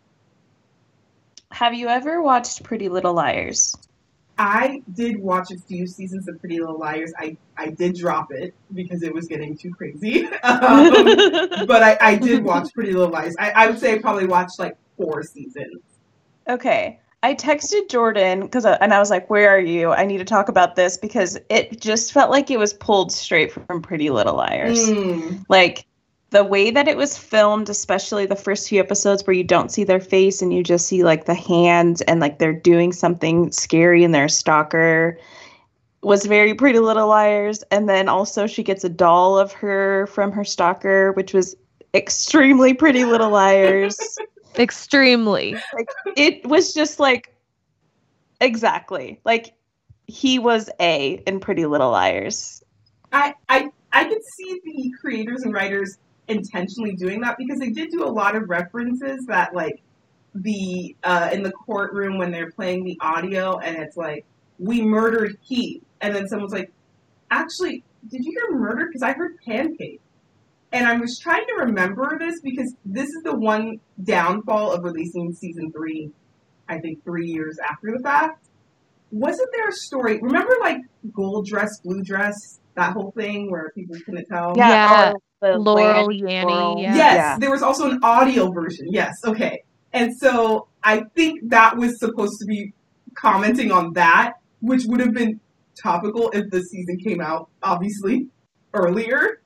Have you ever watched Pretty Little Liars? I did watch a few seasons of Pretty Little Liars. I did drop it because it was getting too crazy. But I did watch Pretty Little Liars. I would say I probably watched like 4 seasons. Okay. I texted Jordan and I was like, where are you? I need to talk about this because it just felt like it was pulled straight from Pretty Little Liars. Like the way that it was filmed, especially the first few episodes where you don't see their face and you just see like the hands and like they're doing something scary and they're a stalker, was very Pretty Little Liars. And then also she gets a doll of her from her stalker, which was extremely Pretty Little Liars. Extremely. Like, it was just like Exactly. Like, he was A in Pretty Little Liars. I could see the creators and writers intentionally doing that because they did do a lot of references that like the in the courtroom when they're playing the audio and it's like, we murdered Keith, and then someone's like, actually, did you hear murder? Because I heard pancake. And I was trying to remember this because this is the one downfall of releasing season 3, I think 3 years after the fact. Wasn't there a story? Remember, like, gold dress, blue dress, that whole thing where people couldn't tell? Yeah. The Laurel Land Yanny, Laurel. yeah. Yes, there was also an audio version. Yes, okay. And so I think that was supposed to be commenting on that, which would have been topical if the season came out, obviously, earlier.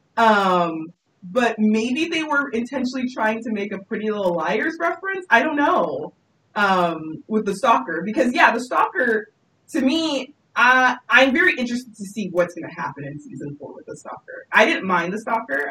But maybe they were intentionally trying to make a Pretty Little Liars reference. I don't know. With the stalker, because the stalker, to me, I'm very interested to see what's going to happen in season 4 with the stalker. I didn't mind the stalker.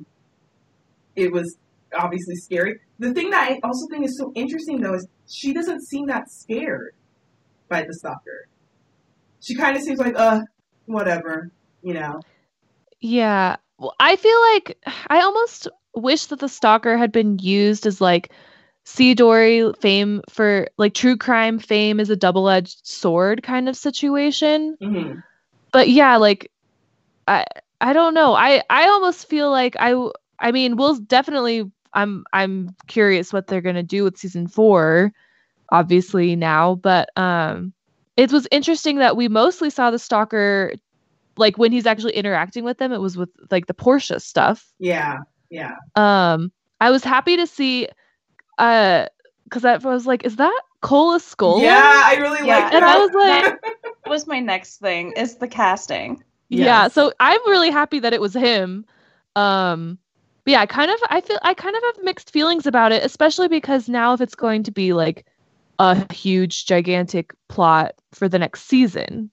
It was obviously scary. The thing that I also think is so interesting, though, is she doesn't seem that scared by the stalker. She kind of seems like, whatever, you know. Yeah. Well, I feel like I almost wish that the stalker had been used as like C. Dory fame for like true crime fame is a double-edged sword kind of situation. Mm-hmm. But yeah, like I don't know. I almost feel like I mean, we'll definitely I'm curious what they're going to do with season 4 obviously now, but it was interesting that we mostly saw the stalker like when he's actually interacting with them, it was with like the Portia stuff. Yeah. I was happy to see because I was like, is that Cola Skull? Yeah, I really like that. And I was like, that was my next thing, is the casting. Yes. Yeah, so I'm really happy that it was him. But yeah, I kind of have mixed feelings about it, especially because now if it's going to be like a huge gigantic plot for the next season,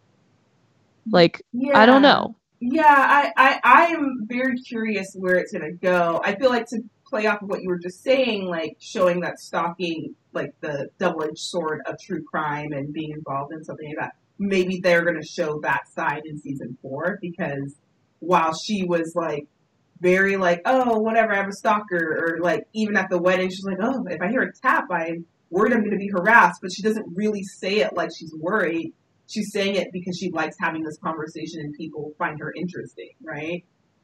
like I don't know. Yeah, I am very curious where it's gonna go. I feel like to play off of what you were just saying, like showing that stalking, like the double-edged sword of true crime and being involved in something like that. Maybe they're gonna show that side in season 4 because while she was like very like, oh, whatever, I have a stalker, or like even at the wedding, she's like, oh, if I hear a tap, I'm worried I'm gonna be harassed, but she doesn't really say it like she's worried. She's saying it because she likes having this conversation and people find her interesting, right?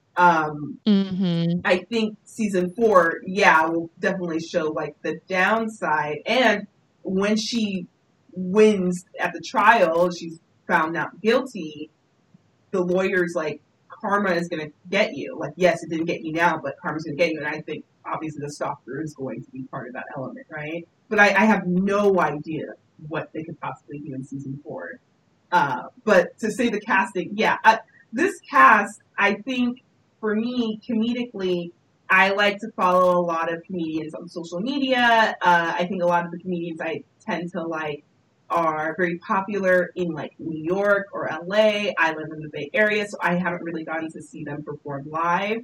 I think season 4, will definitely show like the downside. And when she wins at the trial, she's found not guilty, the lawyer's like, karma is going to get you. Like, yes, it didn't get you now, but karma's going to get you. And I think obviously the stalker is going to be part of that element, right? But I have no idea what they could possibly do in season 4. But to say the casting, this cast, I think, for me, comedically, I like to follow a lot of comedians on social media. I think a lot of the comedians I tend to like are very popular in like New York or LA. I live in the Bay Area, so I haven't really gotten to see them perform live.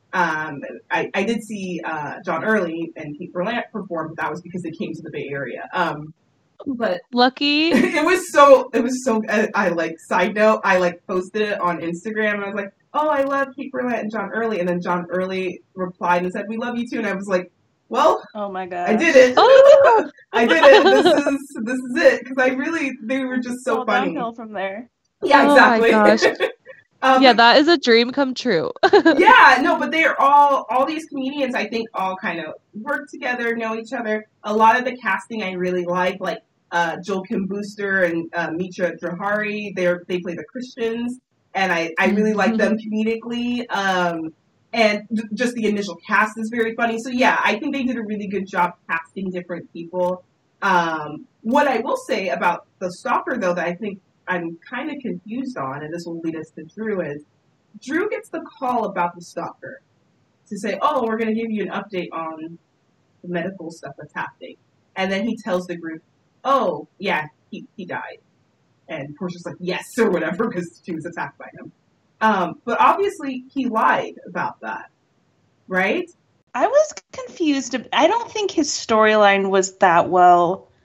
I did see John Early and Kate Berlant perform, but that was because they came to the Bay Area. But lucky. it was so I like, side note, I like posted it on Instagram and I was like, oh, I love Kate Berlant and John Early, and then John Early replied and said, we love you too, and I was like, well, oh my god, I did it. Oh. I did it. This is it, because they were just so funny. Downhill from there. Yeah, exactly. Oh my gosh. Yeah, that is a dream come true. Yeah, no, but they're all these comedians, I think, all kind of work together, know each other. A lot of the casting I really like Joel Kim Booster and Mitra Johari, they play the Christians, and I really like them comedically. And just the initial cast is very funny. So yeah, I think they did a really good job casting different people. What I will say about the stalker, though, that I think I'm kind of confused on, and this will lead us to Drew, is Drew gets the call about the stalker to say, oh, we're going to give you an update on the medical stuff that's happening. And then he tells the group, oh, yeah, he died. And Portia's like, yes, or whatever, because she was attacked by him. But obviously he lied about that, right? I was confused. I don't think his storyline was that well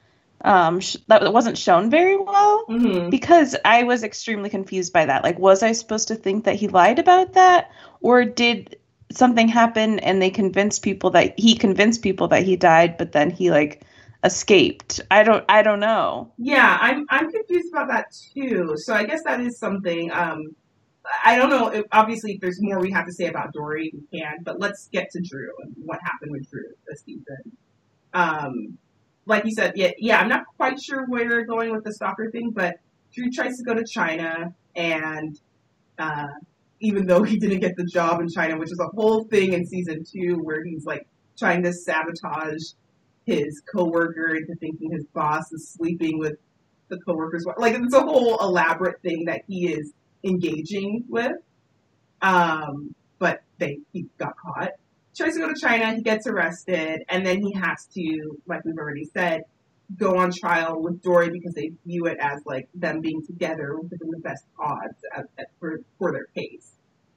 that wasn't shown very well, Mm-hmm. because I was extremely confused by that. Like, was I supposed to think that he lied about that, or did something happen and he convinced people that he died, but then he like escaped? I don't know. Yeah, I'm confused about that too. So I guess that is something. I don't know. Obviously, if there's more we have to say about Dory, we can. But let's get to Drew and what happened with Drew this season. Like you said, yeah, I'm not quite sure where they're going with the stalker thing, but Drew tries to go to China, and even though he didn't get the job in China, which is a whole thing in season 2, where he's like trying to sabotage his coworker into thinking his boss is sleeping with the coworker's wife. Like, it's a whole elaborate thing that he is engaging with. But he got caught. Tries to go to China, he gets arrested, and then he has to, like we've already said, go on trial with Dory because they view it as like them being together within the best odds for their case.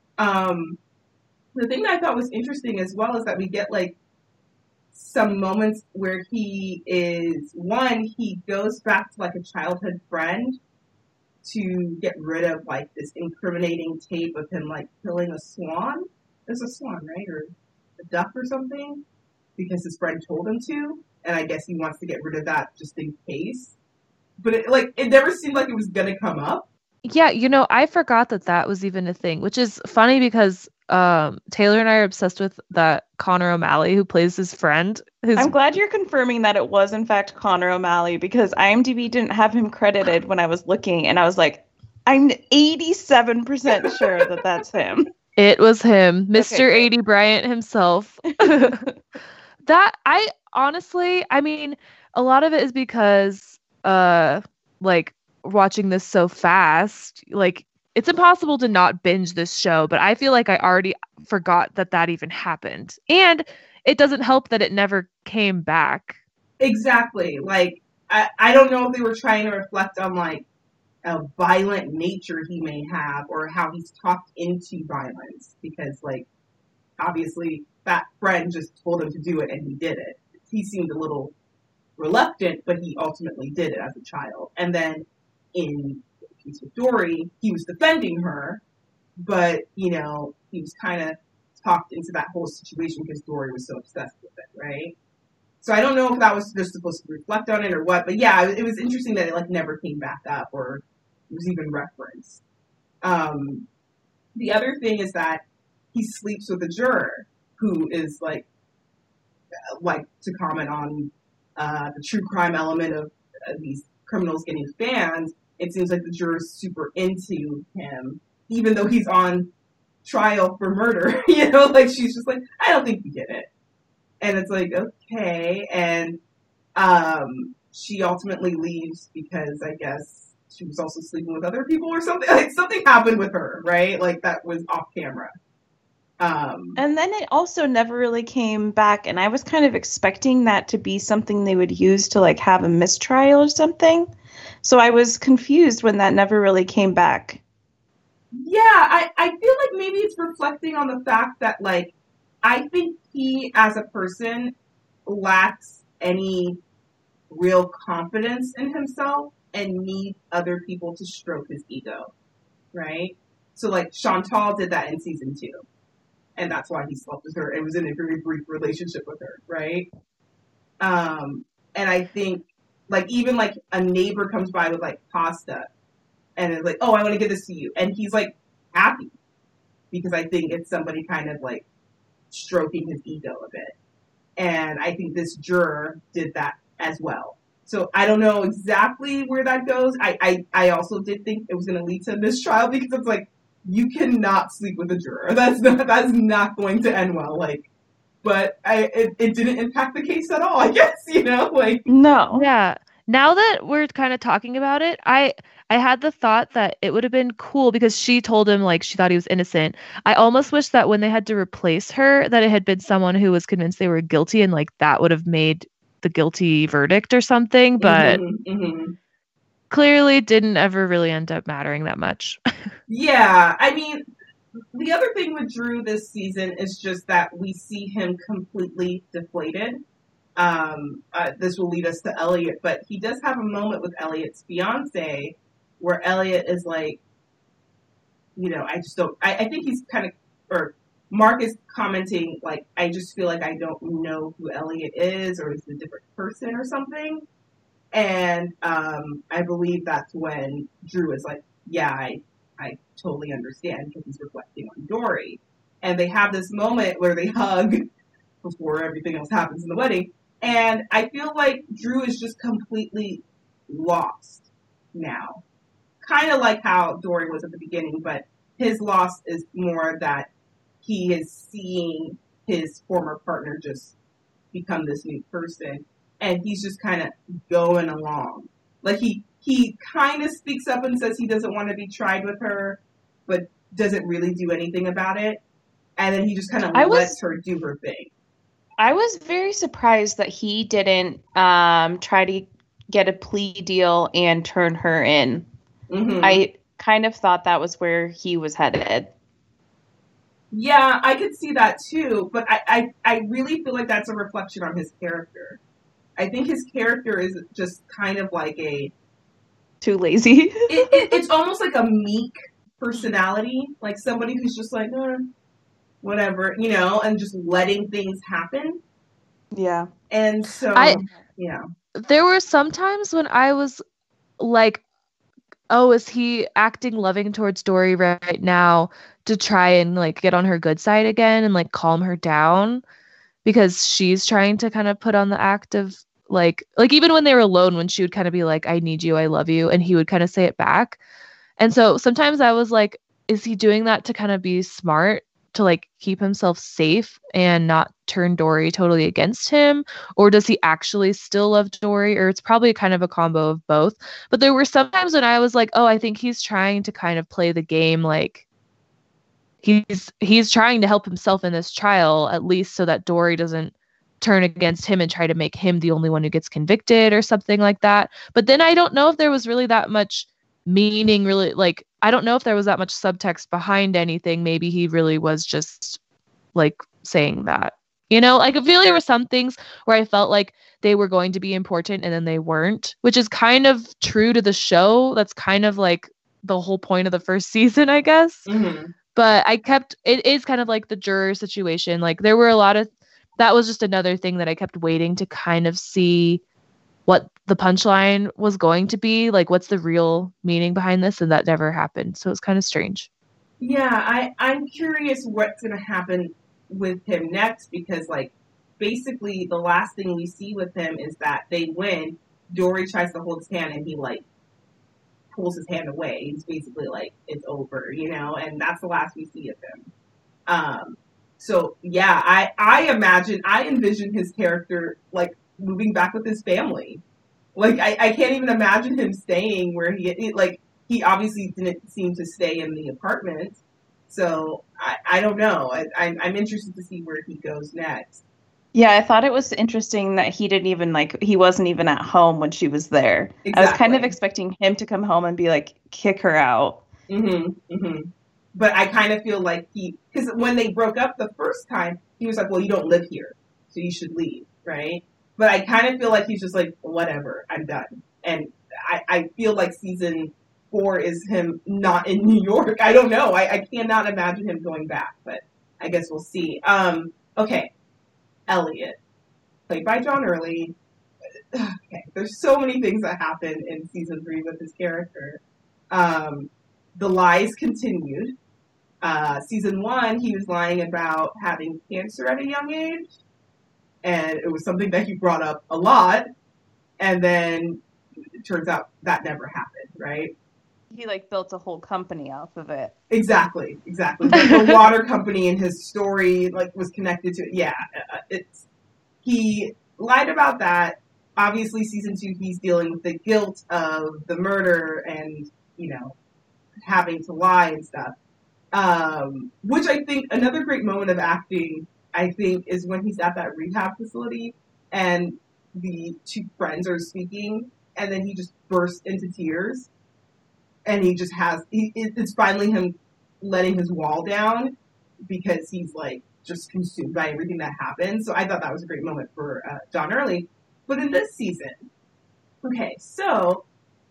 The thing that I thought was interesting as well is that we get like some moments where he goes back to like a childhood friend to get rid of like this incriminating tape of him like killing a swan. It's a swan, right? Or a duck or something, because his friend told him to, and I guess he wants to get rid of that just in case. But it never seemed like it was gonna come up. Yeah, I forgot that was even a thing, which is funny because Taylor and I are obsessed with that Connor O'Malley who plays his friend. I'm glad you're confirming that it was in fact Connor O'Malley, because IMDb didn't have him credited when I was looking, and I was like, I'm 87% sure that that's him. It was him, Mr. Okay. A.D. Bryant himself. That I honestly, I mean, a lot of it is because like watching this so fast, like it's impossible to not binge this show, but I feel like I already forgot that even happened. And it doesn't help that it never came back. Exactly. Like, I don't know if they were trying to reflect on like a violent nature he may have, or how he's talked into violence, because like obviously that friend just told him to do it and he did it. He seemed a little reluctant, but he ultimately did it as a child. And then in the case with Dory, he was defending her, but he was kind of talked into that whole situation because Dory was so obsessed with it, right? So I don't know if that was just supposed to reflect on it or what, but yeah, it was interesting that it like never came back up or was even referenced. The other thing is that he sleeps with a juror who is like to comment on the true crime element of these criminals getting fans. It seems like the juror's super into him, even though he's on trial for murder. Like she's just like, I don't think you did it. And it's like, okay. And she ultimately leaves because I guess she was also sleeping with other people or something. Like something happened with her, right? Like that was off camera. And then it also never really came back, and I was kind of expecting that to be something they would use to like have a mistrial or something. So I was confused when that never really came back. Yeah, I feel like maybe it's reflecting on the fact that like I think he as a person lacks any real confidence in himself and needs other people to stroke his ego, right? So like Chantal did that in season 2. And that's why he slept with her and was in a very brief relationship with her, right? And I think, like, even, like, a neighbor comes by with, like, pasta and is like, oh, I want to give this to you. And he's, like, happy because I think it's somebody kind of, like, stroking his ego a bit. And I think this juror did that as well. So I don't know exactly where that goes. I also did think it was going to lead to a mistrial because it's like, you cannot sleep with a juror. That's not going to end well. Like, but it didn't impact the case at all. I guess like no. Yeah. Now that we're kind of talking about it, I had the thought that it would have been cool because she told him like she thought he was innocent. I almost wish that when they had to replace her, that it had been someone who was convinced they were guilty, and like that would have made the guilty verdict or something. But clearly didn't ever really end up mattering that much. Yeah, I mean, the other thing with Drew this season is just that we see him completely deflated. this will lead us to Elliot, but he does have a moment with Elliot's fiance where Elliot is like, I just don't, I think he's kind of, or Mark is commenting, like, I just feel like I don't know who Elliot is, or is he a different person or something. And I believe that's when Drew is like, yeah, I totally understand, because he's reflecting on Dory. And they have this moment where they hug before everything else happens in the wedding. And I feel like Drew is just completely lost now. Kind of like how Dory was at the beginning, but his loss is more that he is seeing his former partner just become this new person. And he's just kind of going along. Like, he kind of speaks up and says he doesn't want to be tried with her, but doesn't really do anything about it. And then he just kind of lets her do her thing. I was very surprised that he didn't try to get a plea deal and turn her in. Mm-hmm. I kind of thought that was where he was headed. Yeah, I could see that too, but I really feel like that's a reflection on his character. I think his character is just kind of like too lazy. It's almost like a meek personality, like somebody who's just like, whatever, and just letting things happen. Yeah. And so, there were some times when I was like, oh, is he acting loving towards Dory right now to try and like get on her good side again and like calm her down, because she's trying to kind of put on the act of like even when they were alone, when she would kind of be like, I need you, I love you, and he would kind of say it back. And so sometimes I was like, is he doing that to kind of be smart, to like keep himself safe and not turn Dory totally against him? Or does he actually still love Dory? Or it's probably kind of a combo of both. But there were some times when I was like, oh, I think he's trying to kind of play the game, like he's trying to help himself in this trial, at least so that Dory doesn't turn against him and try to make him the only one who gets convicted or something like that. But then I don't know if there was really that much meaning, really, like, I don't know if there was that much subtext behind anything. Maybe he really was just like saying that, like, I feel there were some things where I felt like they were going to be important and then they weren't, which is kind of true to the show. That's kind of like the whole point of the first season, I guess. Mm-hmm. But it is kind of like the juror situation. Like, there were a lot of, that was just another thing that I kept waiting to kind of see what the punchline was going to be. Like, what's the real meaning behind this? And that never happened. So it's kind of strange. Yeah, I'm curious what's going to happen with him next, because, like, basically the last thing we see with him is that they win. Dory tries to hold his hand and he, like, pulls his hand away. He's basically like, it's over, and that's the last we see of him. So, yeah, I envision his character, like, moving back with his family. Like, I can't even imagine him staying where he obviously didn't seem to stay in the apartment. So, I don't know. I'm interested to see where he goes next. Yeah, I thought it was interesting that he wasn't even at home when she was there. Exactly. I was kind of expecting him to come home and be like, kick her out. Mm-hmm, mm-hmm. But I kind of feel like because when they broke up the first time, he was like, well, you don't live here, so you should leave, right? But I kind of feel like he's just like, whatever, I'm done. And I feel like season 4 is him not in New York. I don't know. I cannot imagine him going back, but I guess we'll see. Okay. Elliot, played by John Early. Okay, there's so many things that happen in season 3 with his character. The lies continued. Season 1, he was lying about having cancer at a young age, and it was something that he brought up a lot, and then it turns out that never happened, right? He, like, built a whole company off of it. Exactly. The water company in his story, like, was connected to it. Yeah, he lied about that. Obviously, season 2, he's dealing with the guilt of the murder and, having to lie and stuff. Which I think another great moment of acting, I think, is when he's at that rehab facility and the 2 friends are speaking, and then he just bursts into tears. And he just it's finally him letting his wall down, because he's like just consumed by everything that happened. So I thought that was a great moment for John Early. But in this season, okay, so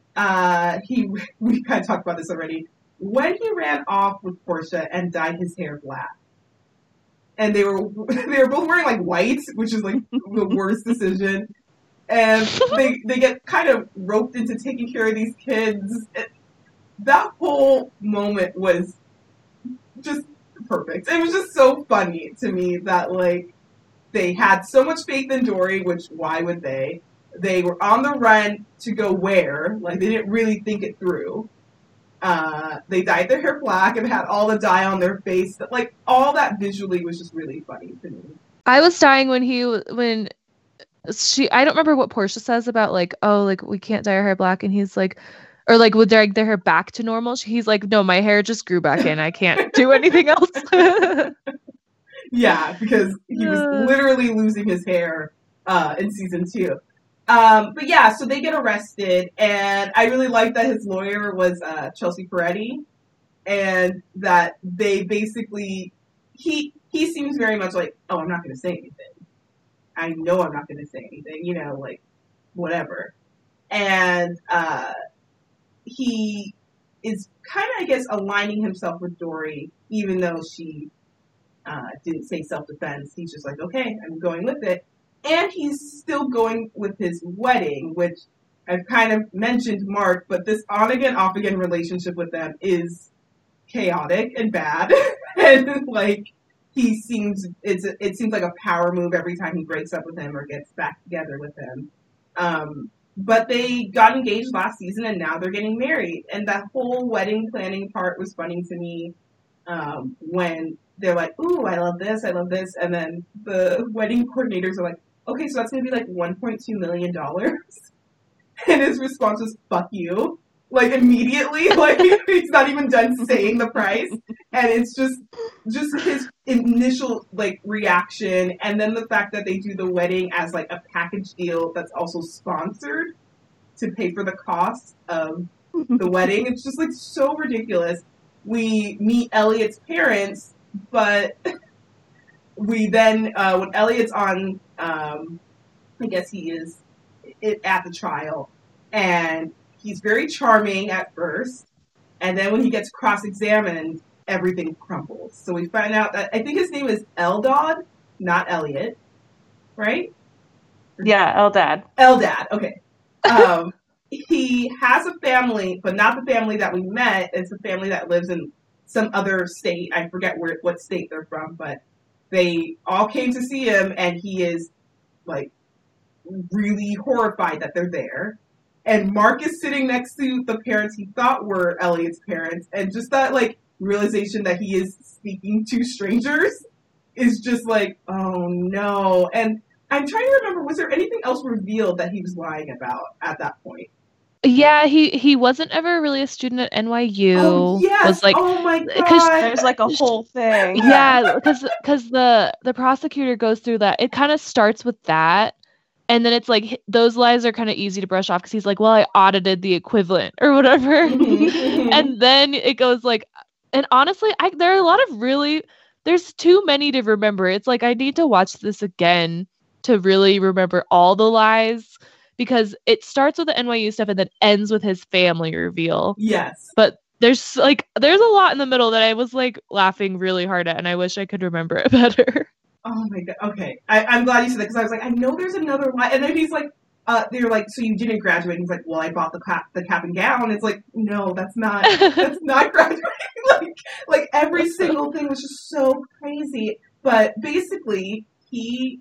we kind of talked about this already. When he ran off with Portia and dyed his hair black, and they were both wearing like white, which is like the worst decision. And they get kind of roped into taking care of these kids. That whole moment was just perfect. It was just so funny to me that like they had so much faith in Dory, which why would they? They were on the run to go where? Like they didn't really think it through. They dyed their hair black and had all the dye on their face. Like all that visually was just really funny to me. I was dying when I don't remember what Portia says about like, oh, like we can't dye our hair black, and he's like, or like would dye their hair back to normal. He's like, no, my hair just grew back in. I can't do anything else. Yeah, because he was literally losing his hair in season 2. But yeah, so they get arrested, and I really like that his lawyer was Chelsea Peretti, and that they basically he seems very much like, oh, I'm not going to say anything. I know I'm not going to say anything, you know, like whatever. And he is kind of, I guess, aligning himself with Dory, even though she didn't say self-defense. He's just like, okay, I'm going with it. And he's still going with his wedding, which I've kind of mentioned Mark, but this on-again, off-again relationship with them is chaotic and bad. And, like, it seems like a power move every time he breaks up with him or gets back together with him. But they got engaged last season, and now they're getting married. And that whole wedding planning part was funny to me when they're like, ooh, I love this. And then the wedding coordinators are like, okay, so that's going to be like $1.2 million. And his response was, fuck you. Like, immediately. Like, he's not even done saying the price. And it's just his initial, like, reaction. And then the fact that they do the wedding as, like, a package deal that's also sponsored to pay for the cost of the wedding. It's just, like, so ridiculous. We meet Elliot's parents, but we then, when Elliot's on, I guess he is at the trial, and he's very charming at first, and then when he gets cross-examined, everything crumbles. So we find out that, I think his name is Eldad, not Elliot, right? Yeah, Eldad. Eldad, okay. He has a family, but not the family that we met. It's a family that lives in some other state. I forget what state they're from, but they all came to see him, and he is, like, really horrified that they're there. And Mark is sitting next to the parents he thought were Elliot's parents, and just that, like, realization that he is speaking to strangers is just like, oh no. And I'm trying to remember, was there anything else revealed that he was lying about at that point? Yeah, he wasn't ever really a student at NYU. Oh, yes. Was like, oh my god. There's like a whole thing. Yeah, because the prosecutor goes through that. It kind of starts with that, and then it's like those lies are kind of easy to brush off because he's like, well, I audited the equivalent or whatever, and then it goes like, and honestly, there are a lot of there's too many to remember. It's like I need to watch this again to really remember all the lies. Because it starts with the NYU stuff and then ends with his family reveal. Yes. But there's a lot in the middle that I was like laughing really hard at, and I wish I could remember it better. Oh my god. Okay. I'm glad you said that, because I was like, I know there's another lie. And then he's like, they're like, so you didn't graduate? And he's like, well, I bought the cap and gown. It's like, no, that's not graduating. like every single thing was just so crazy. But basically, he,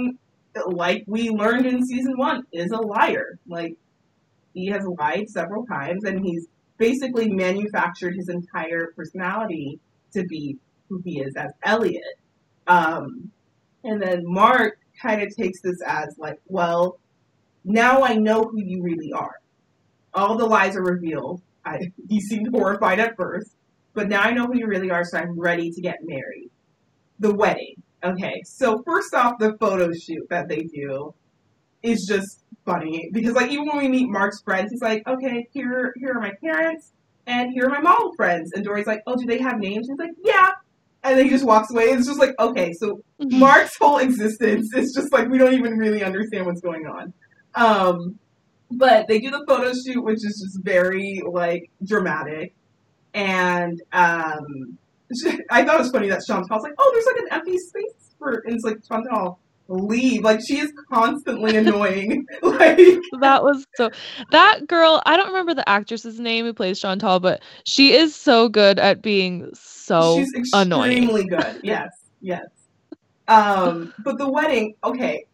like we learned in season 1, is a liar. Like, he has lied several times, and he's basically manufactured his entire personality to be who he is as Elliot. And then Mark kind of takes this as like, well, now I know who you really are. All the lies are revealed. He seemed horrified at first, but now I know who you really are, so I'm ready to get married. The wedding. Okay, so first off, the photo shoot that they do is just funny. Because, like, even when we meet Mark's friends, he's like, okay, here are my parents, and here are my model friends. And Dory's like, oh, do they have names? He's like, yeah. And then he just walks away. It's just like, okay, so Mark's whole existence is just like, we don't even really understand what's going on. But they do the photo shoot, which is just very, like, dramatic. And I thought it was funny that Chantal's like, oh, there's like an empty space for, and it's like, Chantal, leave. Like, she is constantly annoying. Like, that girl, I don't remember the actress's name who plays Chantal, but she is so good at being so she's annoying. Extremely good. Yes. But the wedding, okay.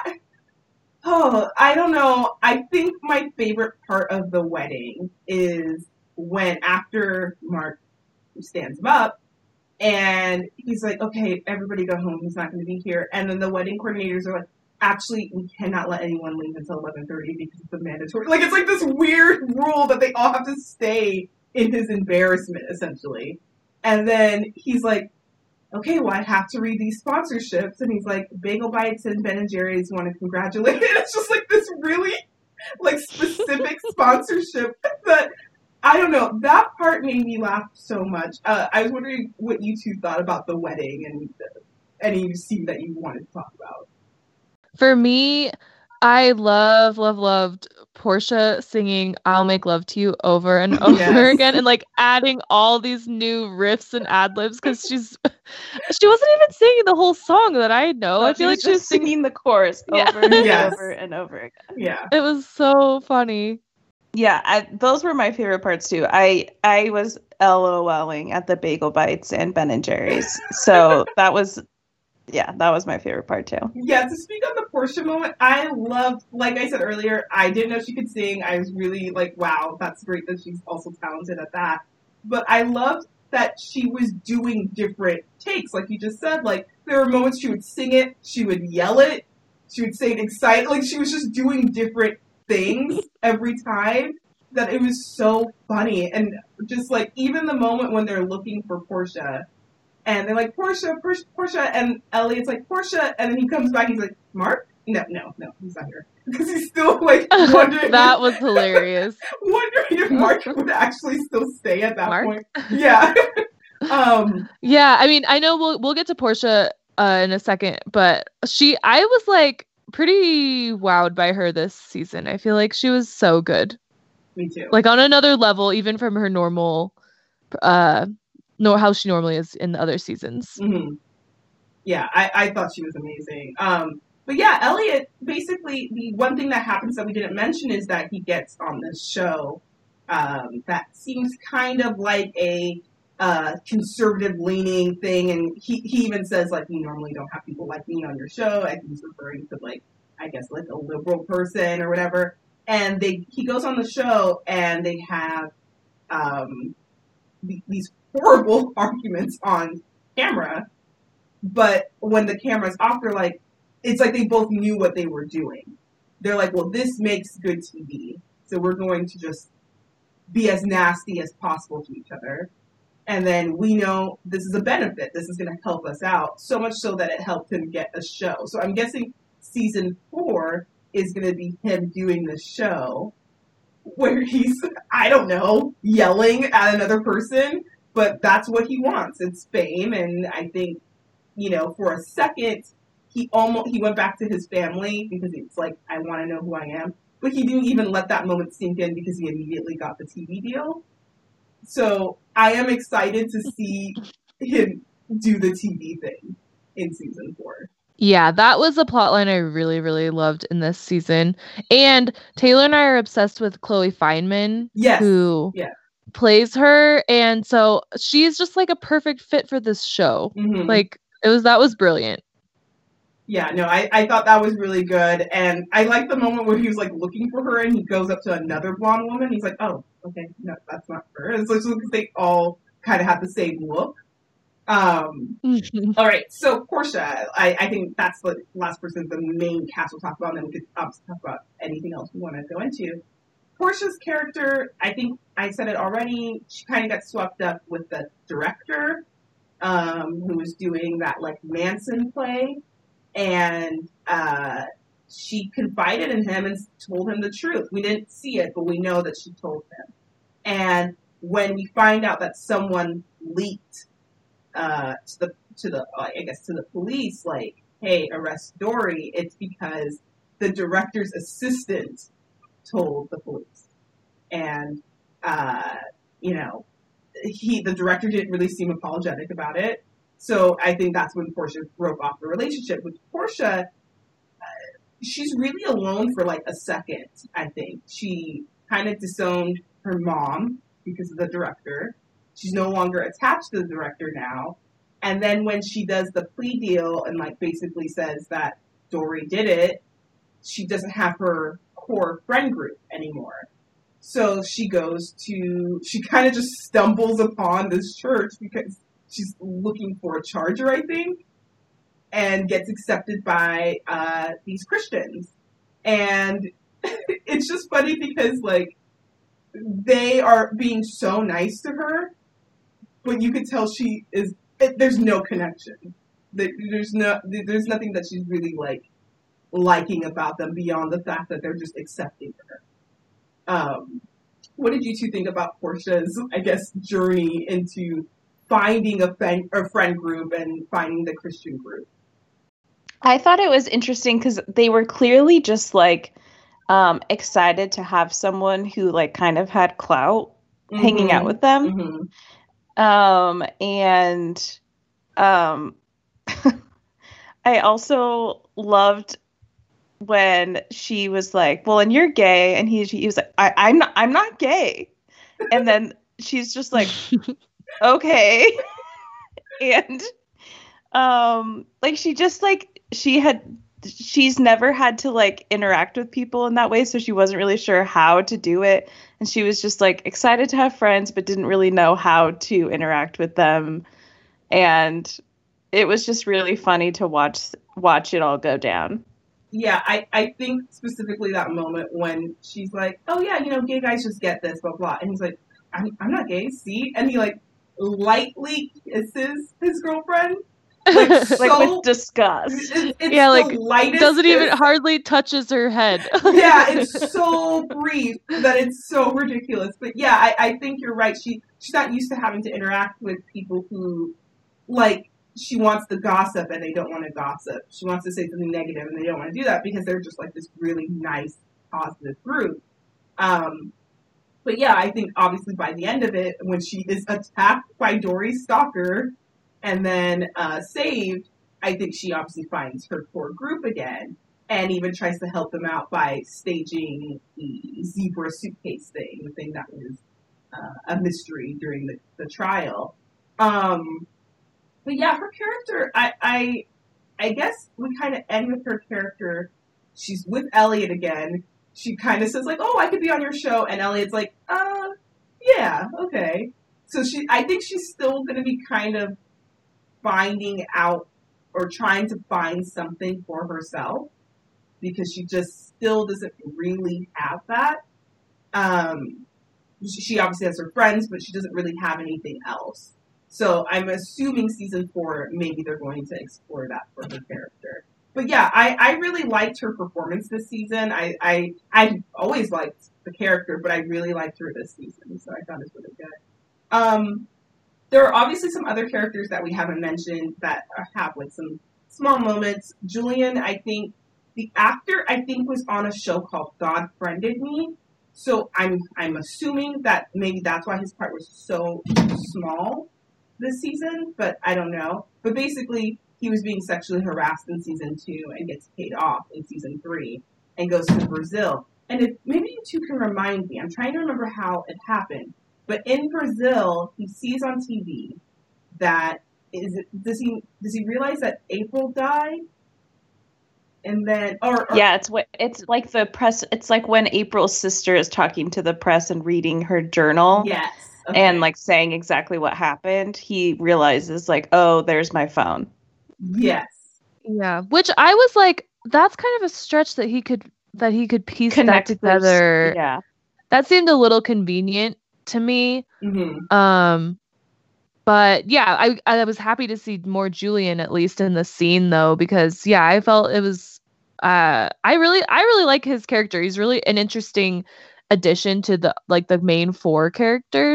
I don't know. I think my favorite part of the wedding is when after Mark stands him up and he's like, okay, everybody go home. He's not going to be here. And then the wedding coordinators are like, actually, we cannot let anyone leave until 11:30 because it's a mandatory. Like, it's like this weird rule that they all have to stay in his embarrassment, essentially. And then he's like, okay, well, I have to read these sponsorships. And he's like, Bagel Bites and Ben & Jerry's want to congratulate. And it's just like this really, like, specific sponsorship that, I don't know, that part made me laugh so much. I was wondering what you two thought about the wedding and any scene that you wanted to talk about. For me, I loved Portia singing I'll Make Love to You over and over again and like adding all these new riffs and ad-libs because she wasn't even singing the whole song that I know. No, I feel like she was singing the chorus over and over and over again. Yeah. It was so funny. Yeah, those were my favorite parts too. I was LOLing at the Bagel Bites and Ben & Jerry's. So that was my favorite part too. Yeah, to speak on the Portia moment, I loved, like I said earlier, I didn't know she could sing. I was really like, wow, that's great that she's also talented at that. But I loved that she was doing different takes. Like you just said, like there were moments she would sing it, she would yell it, she would say it excited. Like she was just doing different things every time that it was so funny. And just like even the moment when they're looking for Portia, and they're like, Portia, and Elliot's like, Portia, and then he comes back, he's like, Mark? No, he's not here. Because he's still, like, wondering. That was hilarious. Wondering if Mark would actually still stay at that point. Yeah. Yeah, I mean, I know we'll get to Portia in a second, but I was, like, pretty wowed by her this season. I feel like she was so good. Me too. Like, on another level, even from her normal, how she normally is in the other seasons. Mm-hmm. Yeah, I thought she was amazing. But yeah, Elliot, basically, the one thing that happens that we didn't mention is that he gets on this show that seems kind of like a conservative-leaning thing, and he even says, like, you normally don't have people like me on your show. I think he's referring to, like, I guess, like, a liberal person or whatever. And he goes on the show, and they have these horrible arguments on camera, but when the camera's off, they're like, it's like they both knew what they were doing. They're like, well, this makes good TV, so we're going to just be as nasty as possible to each other. And then we know this is a benefit. This is going to help us out, so much so that it helped him get a show. So I'm guessing season 4 is going to be him doing the show where he's, I don't know, yelling at another person. But that's what he wants. It's fame. And I think, for a second, he went back to his family because it's like, I want to know who I am. But he didn't even let that moment sink in because he immediately got the TV deal. So I am excited to see him do the TV thing in season 4. Yeah, that was a plotline I really, really loved in this season. And Taylor and I are obsessed with Chloe Fineman, who plays her, and so she's just like a perfect fit for this show. Mm-hmm. Like that was brilliant. Yeah, no, I thought that was really good, and I like the moment where he was like looking for her, and he goes up to another blonde woman. He's like, "Oh, okay, no, that's not her." And so they all kind of have the same look. All right, so Portia, I think that's the last person, the main cast we'll talk about, and then we could obviously talk about anything else we want to go into. Portia's character, I think I said it already, she kind of got swept up with the director, who was doing that, like, Manson play, and she confided in him and told him the truth. We didn't see it, but we know that she told him. And when we find out that someone leaked to the I guess to the police, like, hey, arrest Dory, it's because the director's assistant told the police. And, the director didn't really seem apologetic about it. So I think that's when Portia broke off the relationship. With Portia, she's really alone for like a second, I think. She kind of disowned her mom because of the director. She's no longer attached to the director now. And then when she does the plea deal and like basically says that Dory did it, she doesn't have her core friend group anymore. So she kind of just stumbles upon this church because she's looking for a charger, I think, and gets accepted by these Christians. And it's just funny because, like, they are being so nice to her, but you could tell there's no connection. There's nothing that she's really, like, liking about them beyond the fact that they're just accepting her. What did you two think about Portia's, I guess, journey into finding a friend group and finding the Christian group? I thought it was interesting because they were clearly just like excited to have someone who like kind of had clout hanging out with them. And I also loved when she was like, well, and you're gay, and he was like, I'm not gay. And then she's just like, okay. And like she just like she's never had to like interact with people in that way, so she wasn't really sure how to do it, and she was just like excited to have friends but didn't really know how to interact with them. And it was just really funny to watch it all go down. Yeah, I think specifically that moment when she's like, oh yeah, gay guys just get this, blah blah, and he's like, I'm not gay, see? And he like lightly kisses his girlfriend. Like with disgust. It's doesn't even hardly touches her head. Yeah, it's so brief that it's so ridiculous. But yeah, I think you're right. She's not used to having to interact with people who, like, she wants to gossip and they don't want to gossip. She wants to say something negative and they don't want to do that because they're just like this really nice, positive group. But yeah, I think obviously by the end of it, when she is attacked by Dory's stalker and then saved, I think she obviously finds her core group again and even tries to help them out by staging the zebra suitcase thing, the thing that was a mystery during the trial. But yeah, her character, I guess we kind of end with her character. She's with Elliot again. She kind of says like, oh, I could be on your show. And Elliot's like, yeah, okay. So I think she's still going to be kind of finding out or trying to find something for herself because she just still doesn't really have that. She obviously has her friends, but she doesn't really have anything else. So I'm assuming season 4, maybe they're going to explore that for her character. But yeah, I really liked her performance this season. I always liked the character, but I really liked her this season. So I thought it was really good. There are obviously some other characters that we haven't mentioned that have like some small moments. Julian, I think, the actor, was on a show called God Friended Me. So I'm assuming that maybe that's why his part was so small this season, but I don't know. But basically, he was being sexually harassed in season 2 and gets paid off in season 3 and goes to Brazil. And if maybe you two can remind me, I'm trying to remember how it happened. But in Brazil, he sees on TV that does he realize that April died? And then yeah, it's like the press. It's like when April's sister is talking to the press and reading her journal. Yes. Okay. And like saying exactly what happened, he realizes like, oh, there's my phone. Yes. Yeah, which I was like, that's kind of a stretch that he could piece that together. Yeah, that seemed a little convenient to me. Mm-hmm. But yeah, I was happy to see more Julian at least in the scene though, because yeah, I felt it was. I really like his character. He's really an interesting addition to the main 4 characters.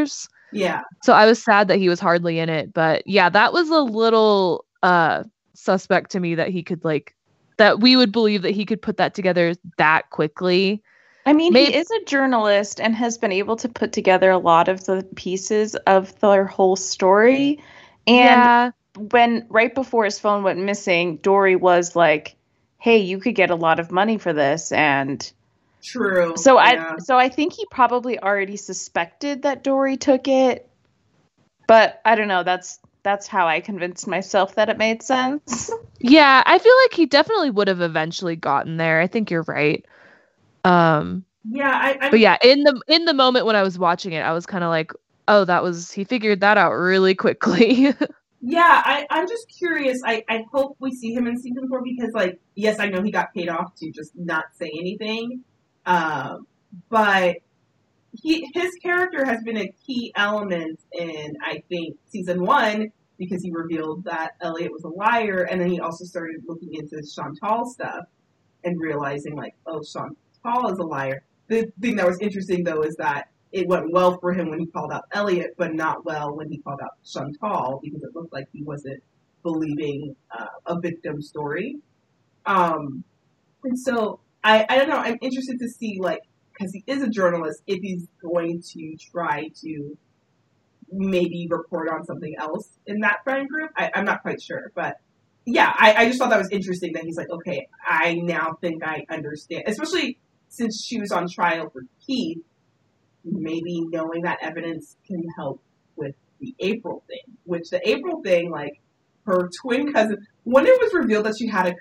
Yeah. So I was sad that he was hardly in it. But yeah, that was a little suspect to me that he could that we would believe that he could put that together that quickly. I mean, he is a journalist and has been able to put together a lot of the pieces of their whole story. And right before his phone went missing, Dory was like, hey, you could get a lot of money for this. And true. So I think he probably already suspected that Dory took it. But I don't know. That's how I convinced myself that it made sense. Yeah, I feel like he definitely would have eventually gotten there. I think you're right. But yeah, in the moment when I was watching it, I was kind of like, oh, he figured that out really quickly. Yeah, I'm just curious. I hope we see him in season 4 because, like, yes, I know he got paid off to just not say anything. But his character has been a key element in, I think, season 1 because he revealed that Elliot was a liar, and then he also started looking into Chantal stuff and realizing, like, oh, Chantal is a liar. The thing that was interesting, though, is that it went well for him when he called out Elliot, but not well when he called out Chantal because it looked like he wasn't believing a victim story. And so I don't know. I'm interested to see, like, because he is a journalist, if he's going to try to maybe report on something else in that friend group. I'm not quite sure, but yeah, I just thought that was interesting that he's like, okay, I now think I understand, especially since she was on trial for Keith. Maybe knowing that evidence can help with the April thing, which the April thing, like her twin cousin, when it was revealed that she had a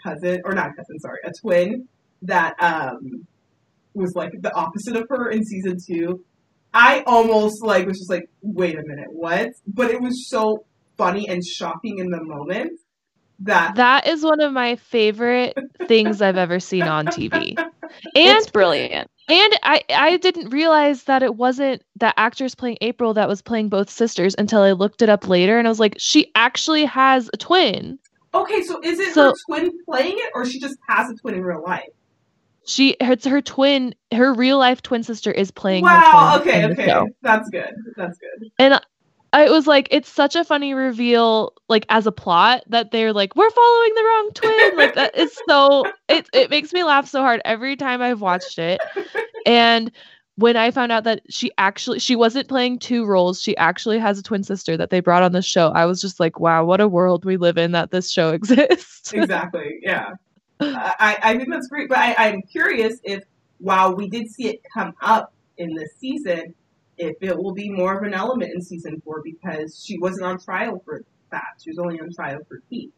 twin that was like the opposite of her in season 2, I almost like was just like, wait a minute, what? But it was so funny and shocking in the moment that is one of my favorite things I've ever seen on TV. And it's brilliant. And I didn't realize that it wasn't the actress playing April that was playing both sisters until I looked it up later, and I was like, she actually has a twin. Okay, so is it her twin playing it, or she just has a twin in real life? It's her twin. Her real life twin sister is playing. Wow. Her twin okay, that's good. And it was like, it's such a funny reveal, like as a plot, that they're like, we're following the wrong twin. Like that is so. It makes me laugh so hard every time I've watched it. And when I found out that she wasn't playing two roles, she actually has a twin sister that they brought on the show, I was just like, wow, what a world we live in that this show exists. Exactly. Yeah. I think that's great, but I'm curious if, while we did see it come up in this season, if it will be more of an element in season 4, because she wasn't on trial for that. She was only on trial for Keith.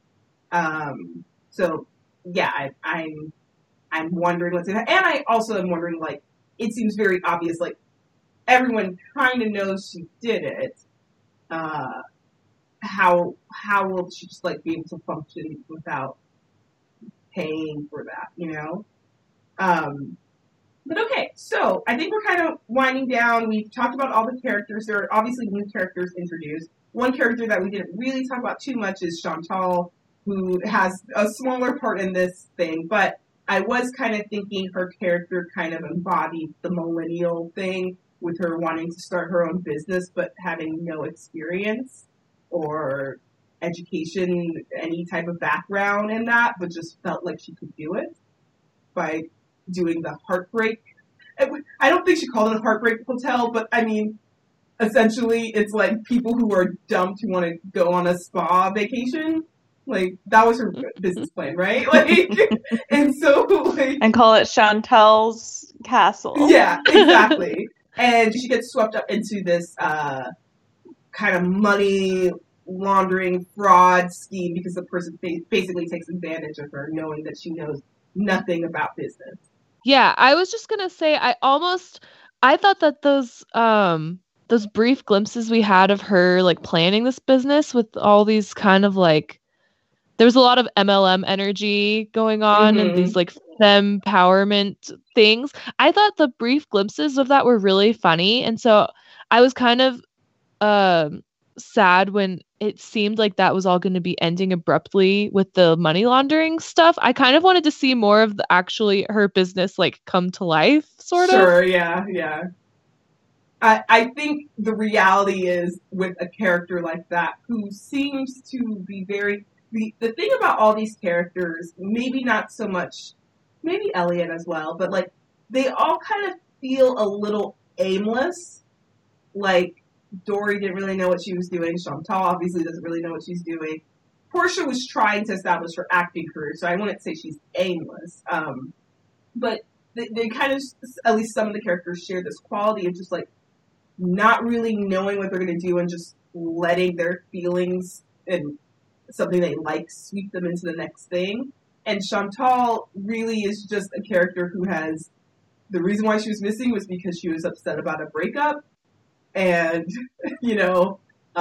So yeah, I'm wondering what's in that. And I also am wondering, like, it seems very obvious, like, everyone kind of knows she did it. How will she just, like, be able to function without paying for that, you know? But okay, so I think we're kind of winding down. We've talked about all the characters. There are obviously new characters introduced. One character that we didn't really talk about too much is Chantal, who has a smaller part in this thing, but I was kind of thinking her character kind of embodied the millennial thing, with her wanting to start her own business but having no experience or education, any type of background in that, but just felt like she could do it by doing the Heartbreak. I don't think she called it a Heartbreak Hotel, but I mean, essentially it's like people who are dumped who want to go on a spa vacation. Like, that was her business plan, right? Like, and so, like... And call it Chantal's Castle. Yeah, exactly. And she gets swept up into this kind of money laundering fraud scheme because the person basically takes advantage of her, knowing that she knows nothing about business. Yeah, I was just gonna say, I thought that those brief glimpses we had of her, like, planning this business with all these kind of, like, there was a lot of MLM energy going on and these, like, fempowerment things. I thought the brief glimpses of that were really funny, and so I was kind of sad when it seemed like that was all going to be ending abruptly with the money laundering stuff. I kind of wanted to see more of her business, like, come to life, sort of. Sure, yeah. I think the reality is with a character like that who seems to be very the thing about all these characters, maybe not so much, maybe Elliot as well, but like they all kind of feel a little aimless. Like Dory didn't really know what she was doing. Chantal obviously doesn't really know what she's doing. Portia was trying to establish her acting career, so I wouldn't say she's aimless. But they kind of, at least some of the characters share this quality of just like not really knowing what they're going to do and just letting their feelings and something they like sweep them into the next thing. And Chantal really is just a character who has, the reason why she was missing was because she was upset about a breakup. And, you know,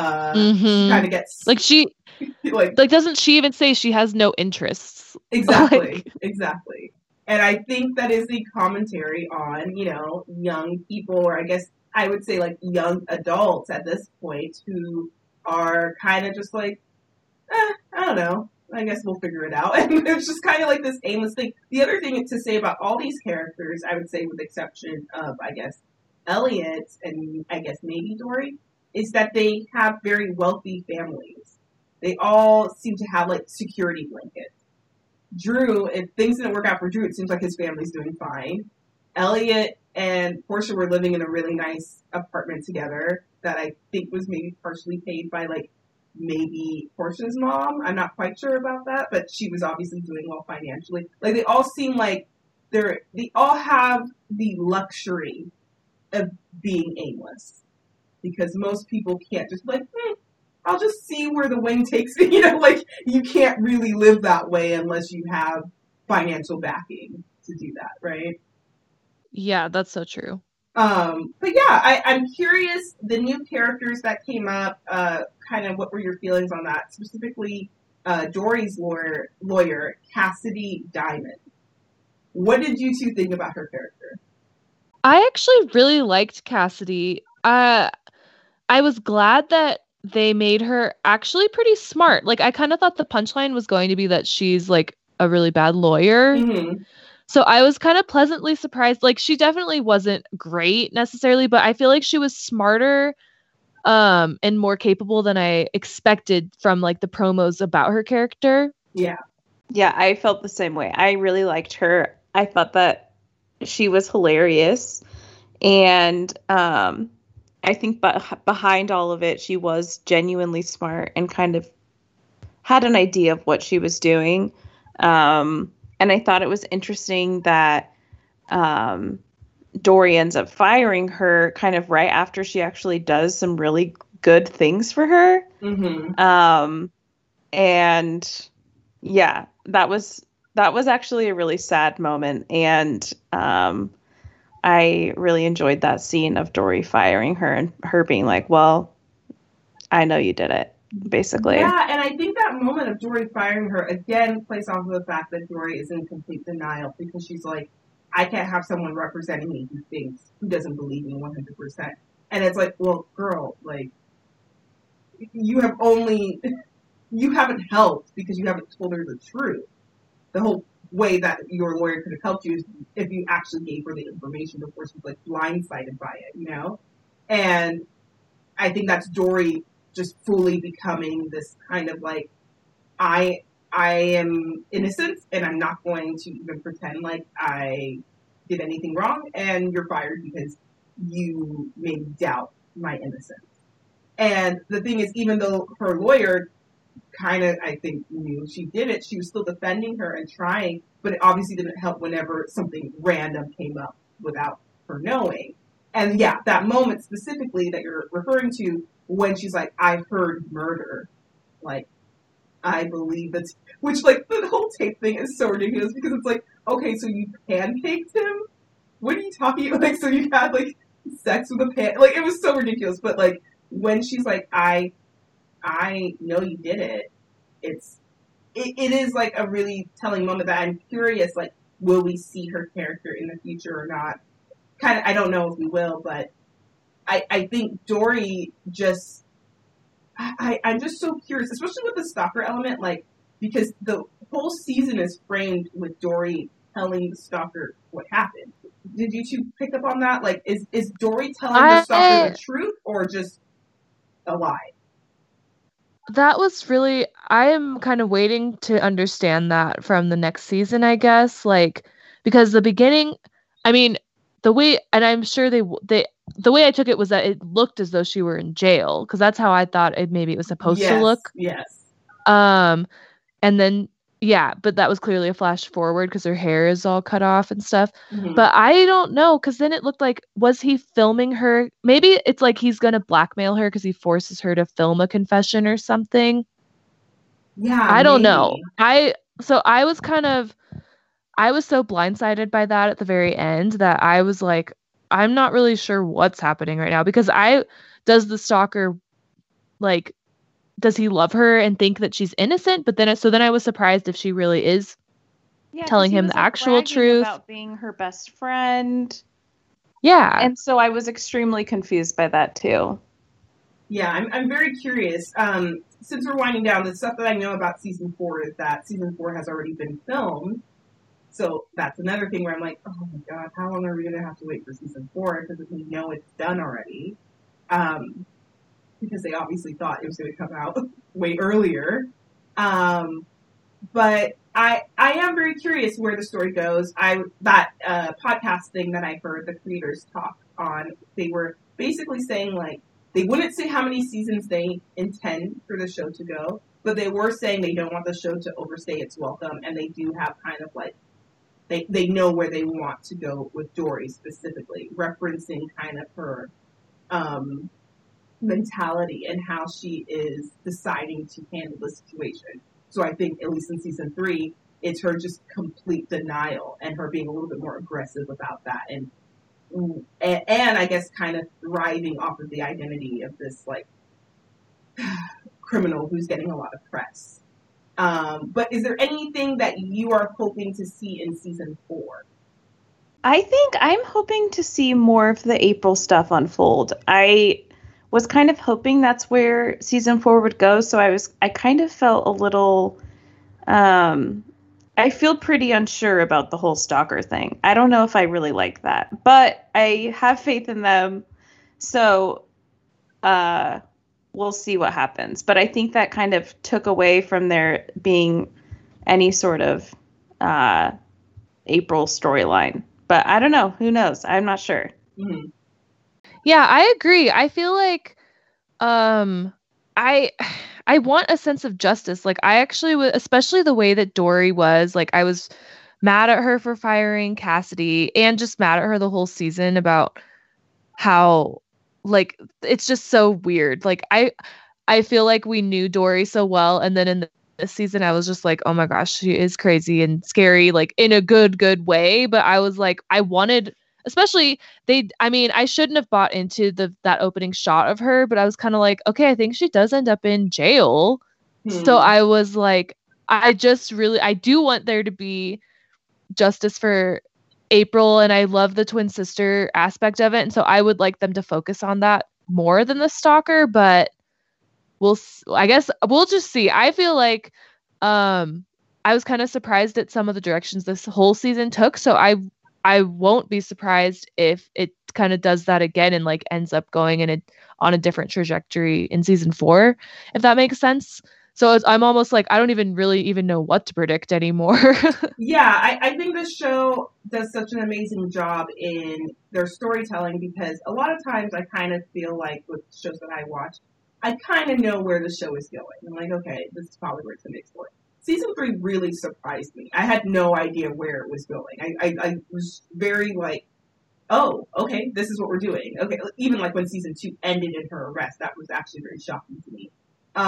kind of gets... Like she, like doesn't she even say she has no interests? Exactly, exactly. And I think that is a commentary on, you know, young people, or I guess I would say like young adults at this point who are kind of just like, I don't know. I guess we'll figure it out. And it's just kind of like this aimless thing. The other thing to say about all these characters, I would say with the exception of, I guess, Elliot and I guess maybe Dory, is that they have very wealthy families. They all seem to have like security blankets. Drew, if things didn't work out for Drew, it seems like his family's doing fine. Elliot and Portia were living in a really nice apartment together that I think was maybe partially paid by like maybe Portia's mom. I'm not quite sure about that, but she was obviously doing well financially. Like they all seem like they all have the luxury of being aimless, because most people can't just be like, I'll just see where the wind takes me. You know, like you can't really live that way unless you have financial backing to do that, right? Yeah, that's so true. But yeah, I'm curious, the new characters that came up, kind of what were your feelings on that? Specifically, Dory's lawyer, Cassidy Diamond. What did you two think about her character? I actually really liked Cassidy. I was glad that they made her actually pretty smart. Like, I kind of thought the punchline was going to be that she's like a really bad lawyer. Mm-hmm. So I was kind of pleasantly surprised. Like, she definitely wasn't great necessarily, but I feel like she was smarter and more capable than I expected from like the promos about her character. Yeah. Yeah, I felt the same way. I really liked her. I thought that she was hilarious. And I think behind all of it, she was genuinely smart and kind of had an idea of what she was doing. And I thought it was interesting that Dory ends up firing her kind of right after she actually does some really good things for her. Mm-hmm. And yeah, that was actually a really sad moment. And I really enjoyed that scene of Dory firing her and her being like, well, I know you did it, basically. Yeah, and I think that moment of Dory firing her, again, plays off of the fact that Dory is in complete denial, because she's like, I can't have someone representing me who doesn't believe me 100%. And it's like, well, girl, like, you haven't helped because you haven't told her the truth. The whole way that your lawyer could have helped you is if you actually gave her the information before she was like blindsided by it, you know? And I think that's Dory just fully becoming this kind of like, I am innocent and I'm not going to even pretend like I did anything wrong, and you're fired because you made me doubt my innocence. And the thing is, even though her lawyer kind of, I think, knew she did it, she was still defending her and trying, but it obviously didn't help whenever something random came up without her knowing. And yeah, that moment specifically that you're referring to, when she's like, I heard murder, like, I believe that's, which like the whole tape thing is so ridiculous, because it's like, okay, so you pancaked him? What are you talking about? Like, so you had like sex with a like, it was so ridiculous. But like, when she's like, I know you did it, it is like a really telling moment that I'm curious, like, will we see her character in the future or not? Kind of, I don't know if we will, but I think Dory just, I'm just so curious, especially with the stalker element, like, because the whole season is framed with Dory telling the stalker what happened. Did you two pick up on that? Like, is Dory telling the stalker the truth or just a lie? That was really, I am kind of waiting to understand that from the next season, I guess. Like, because the beginning, I mean, the way, and I'm sure the way I took it was that it looked as though she were in jail, because that's how I thought maybe it was supposed to look. Yes. And then, yeah, but that was clearly a flash forward because her hair is all cut off and stuff. Mm-hmm. But I don't know, because then it looked like, was he filming her? Maybe it's like he's going to blackmail her because he forces her to film a confession or something. Yeah, I don't know. I was so blindsided by that at the very end that I was like, I'm not really sure what's happening right now, because does the stalker, like, does he love her and think that she's innocent? But then I was surprised if she really is telling him the actual truth about being her best friend. Yeah. And so I was extremely confused by that too. Yeah, I'm very curious. Since we're winding down, the stuff that I know about season 4 is that season 4 has already been filmed. So that's another thing where I'm like, oh my god, how long are we going to have to wait for season 4? Because we know it's done already. Because they obviously thought it was going to come out way earlier. But I am very curious where the story goes. That podcast thing that I heard the creators talk on, they were basically saying, like, they wouldn't say how many seasons they intend for the show to go, but they were saying they don't want the show to overstay its welcome, and they do have kind of like, they know where they want to go with Dory specifically, referencing kind of her mentality and how she is deciding to handle the situation. So I think, at least in season 3, it's her just complete denial and her being a little bit more aggressive about that. And I guess kind of thriving off of the identity of this, like, criminal who's getting a lot of press. But is there anything that you are hoping to see in season 4? I think I'm hoping to see more of the April stuff unfold. I was kind of hoping that's where season 4 would go, so I kind of felt a little, I feel pretty unsure about the whole stalker thing. I don't know if I really like that, but I have faith in them, so we'll see what happens. But I think that kind of took away from there being any sort of April storyline. But I don't know. Who knows? I'm not sure. Mm-hmm. Yeah, I agree. I feel like I want a sense of justice. Like, I actually would, especially the way that Dory was, like, I was mad at her for firing Cassidy and just mad at her the whole season about how, like, it's just so weird. Like, I feel like we knew Dory so well, and then in this season I was just like, oh my gosh, she is crazy and scary, like, in a good way. But I was like, I wanted, especially I shouldn't have bought into that opening shot of her, but I was kind of like, okay, I think she does end up in jail. So I was like, I do want there to be justice for April, and I love the twin sister aspect of it, and so I would like them to focus on that more than the stalker. But I guess we'll just see. I feel like I was kind of surprised at some of the directions this whole season took, so I won't be surprised if it kind of does that again and, like, ends up going on a different trajectory in season 4, if that makes sense. So I'm almost like, I don't even really know what to predict anymore. Yeah, I think the show does such an amazing job in their storytelling, because a lot of times I kind of feel like with shows that I watch, I kind of know where the show is going. I'm like, okay, this is probably where it's going to explore. Season 3 really surprised me. I had no idea where it was going. I was very like, oh, okay, this is what we're doing. Okay, even like when season 2 ended in her arrest, that was actually very shocking to me.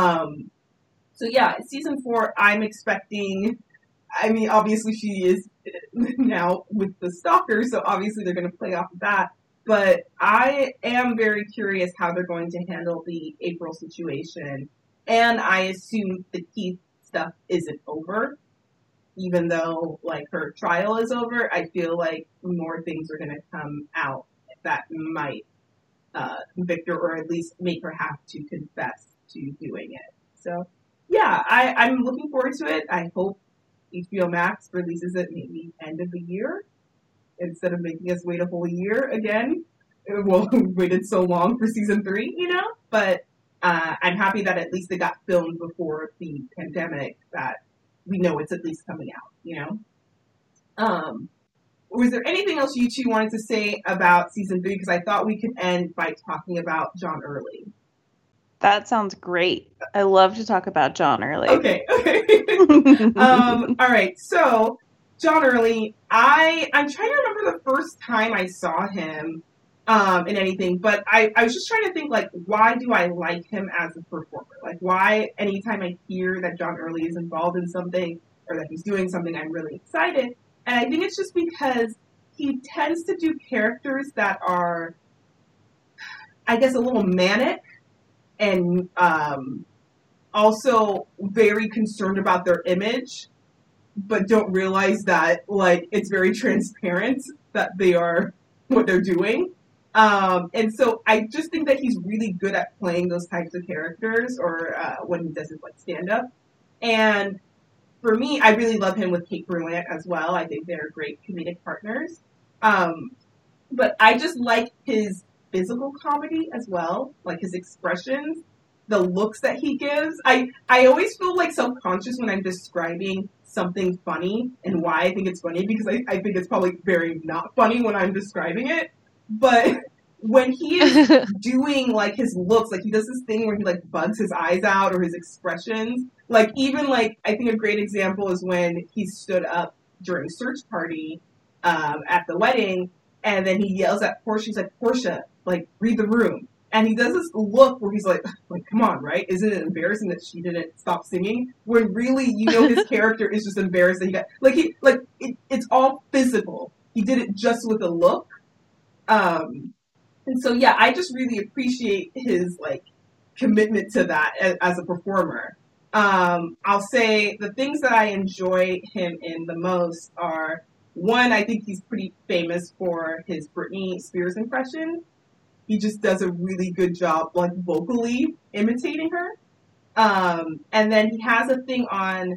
So yeah, season 4, I'm expecting, I mean, obviously she is now with the stalker, so obviously they're going to play off of that. But I am very curious how they're going to handle the April situation. And I assume the Keith stuff isn't over. Even though, like, her trial is over, I feel like more things are going to come out that might convict her, or at least make her have to confess to doing it. So, yeah, I'm looking forward to it. I hope HBO Max releases it maybe end of the year instead of making us wait a whole year again. Well, we waited so long for season 3, but I'm happy that at least it got filmed before the pandemic, that we know it's at least coming out, Was there anything else you two wanted to say about season 3? Because I thought we could end by talking about John Early. That sounds great. I love to talk about John Early. Okay. All right. So John Early, I'm trying to remember the first time I saw him in anything, but I was just trying to think, like, why do I like him as a performer? Like, why anytime I hear that John Early is involved in something or that he's doing something, I'm really excited. And I think it's just because he tends to do characters that are, I guess, a little manic and also very concerned about their image, but don't realize that, like, it's very transparent that they are what they're doing. And so I just think that he's really good at playing those types of characters, or when he does his, like, stand-up. And for me, I really love him with Kate Berlant as well. I think they're great comedic partners. But I just like his physical comedy as well, like his expressions, the looks that he gives. I always feel like self-conscious when I'm describing something funny and why I think it's funny, because I think it's probably very not funny when I'm describing it. But when he is doing, like, his looks, like, he does this thing where he, like, bugs his eyes out, or his expressions. Like, even, like, I think a great example is when he stood up during Search Party at the wedding, and then he yells at Portia. He's like, Portia, like, read the room. And he does this look where he's like, come on, right? Isn't it embarrassing that she didn't stop singing? When really, his character is just embarrassed that he got, it's all physical. He did it just with a look. And so, yeah, I just really appreciate his, like, commitment to that as a performer. I'll say the things that I enjoy him in the most are, one, I think he's pretty famous for his Britney Spears impression. He just does a really good job, like, vocally imitating her. And then he has a thing on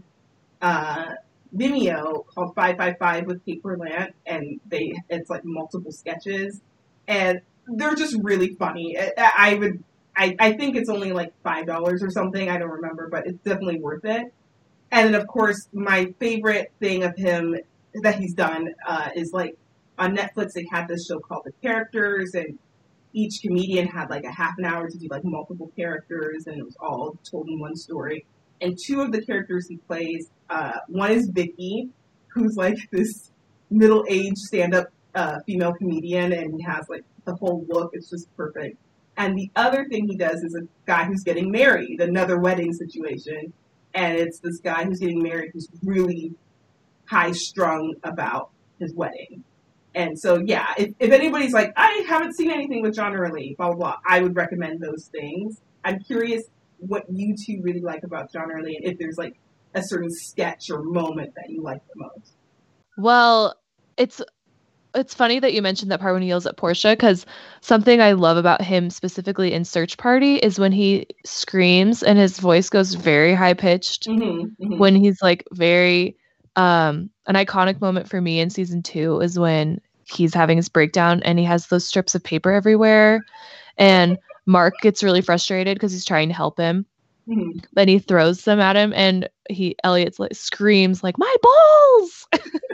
Vimeo called 555 with Kate Berlant, and it's like multiple sketches, and they're just really funny. I think it's only like $5 or something. I don't remember, but it's definitely worth it. And then, of course, my favorite thing of him that he's done is, like, on Netflix, they had this show called The Characters, and each comedian had, like, a half an hour to do, like, multiple characters, and it was all told in one story. And two of the characters he plays, one is Vicky, who's, like, this middle-aged stand-up female comedian, and he has, like, the whole look. It's just perfect. And the other thing he does is a guy who's getting married, another wedding situation. And it's this guy who's getting married who's really high-strung about his wedding. And so, yeah, if anybody's like, I haven't seen anything with John Early, blah, blah, blah, I would recommend those things. I'm curious what you two really like about John Early, and if there's, like, a certain sketch or moment that you like the most. Well, it's funny that you mentioned that part when he yells at Portia, because something I love about him specifically in Search Party is when he screams and his voice goes very high pitched. When he's, like, very an iconic moment for me in season 2 is when he's having his breakdown and he has those strips of paper everywhere, and Mark gets really frustrated because he's trying to help him. Then he throws them at him, and Elliot's like screams like, "My balls!"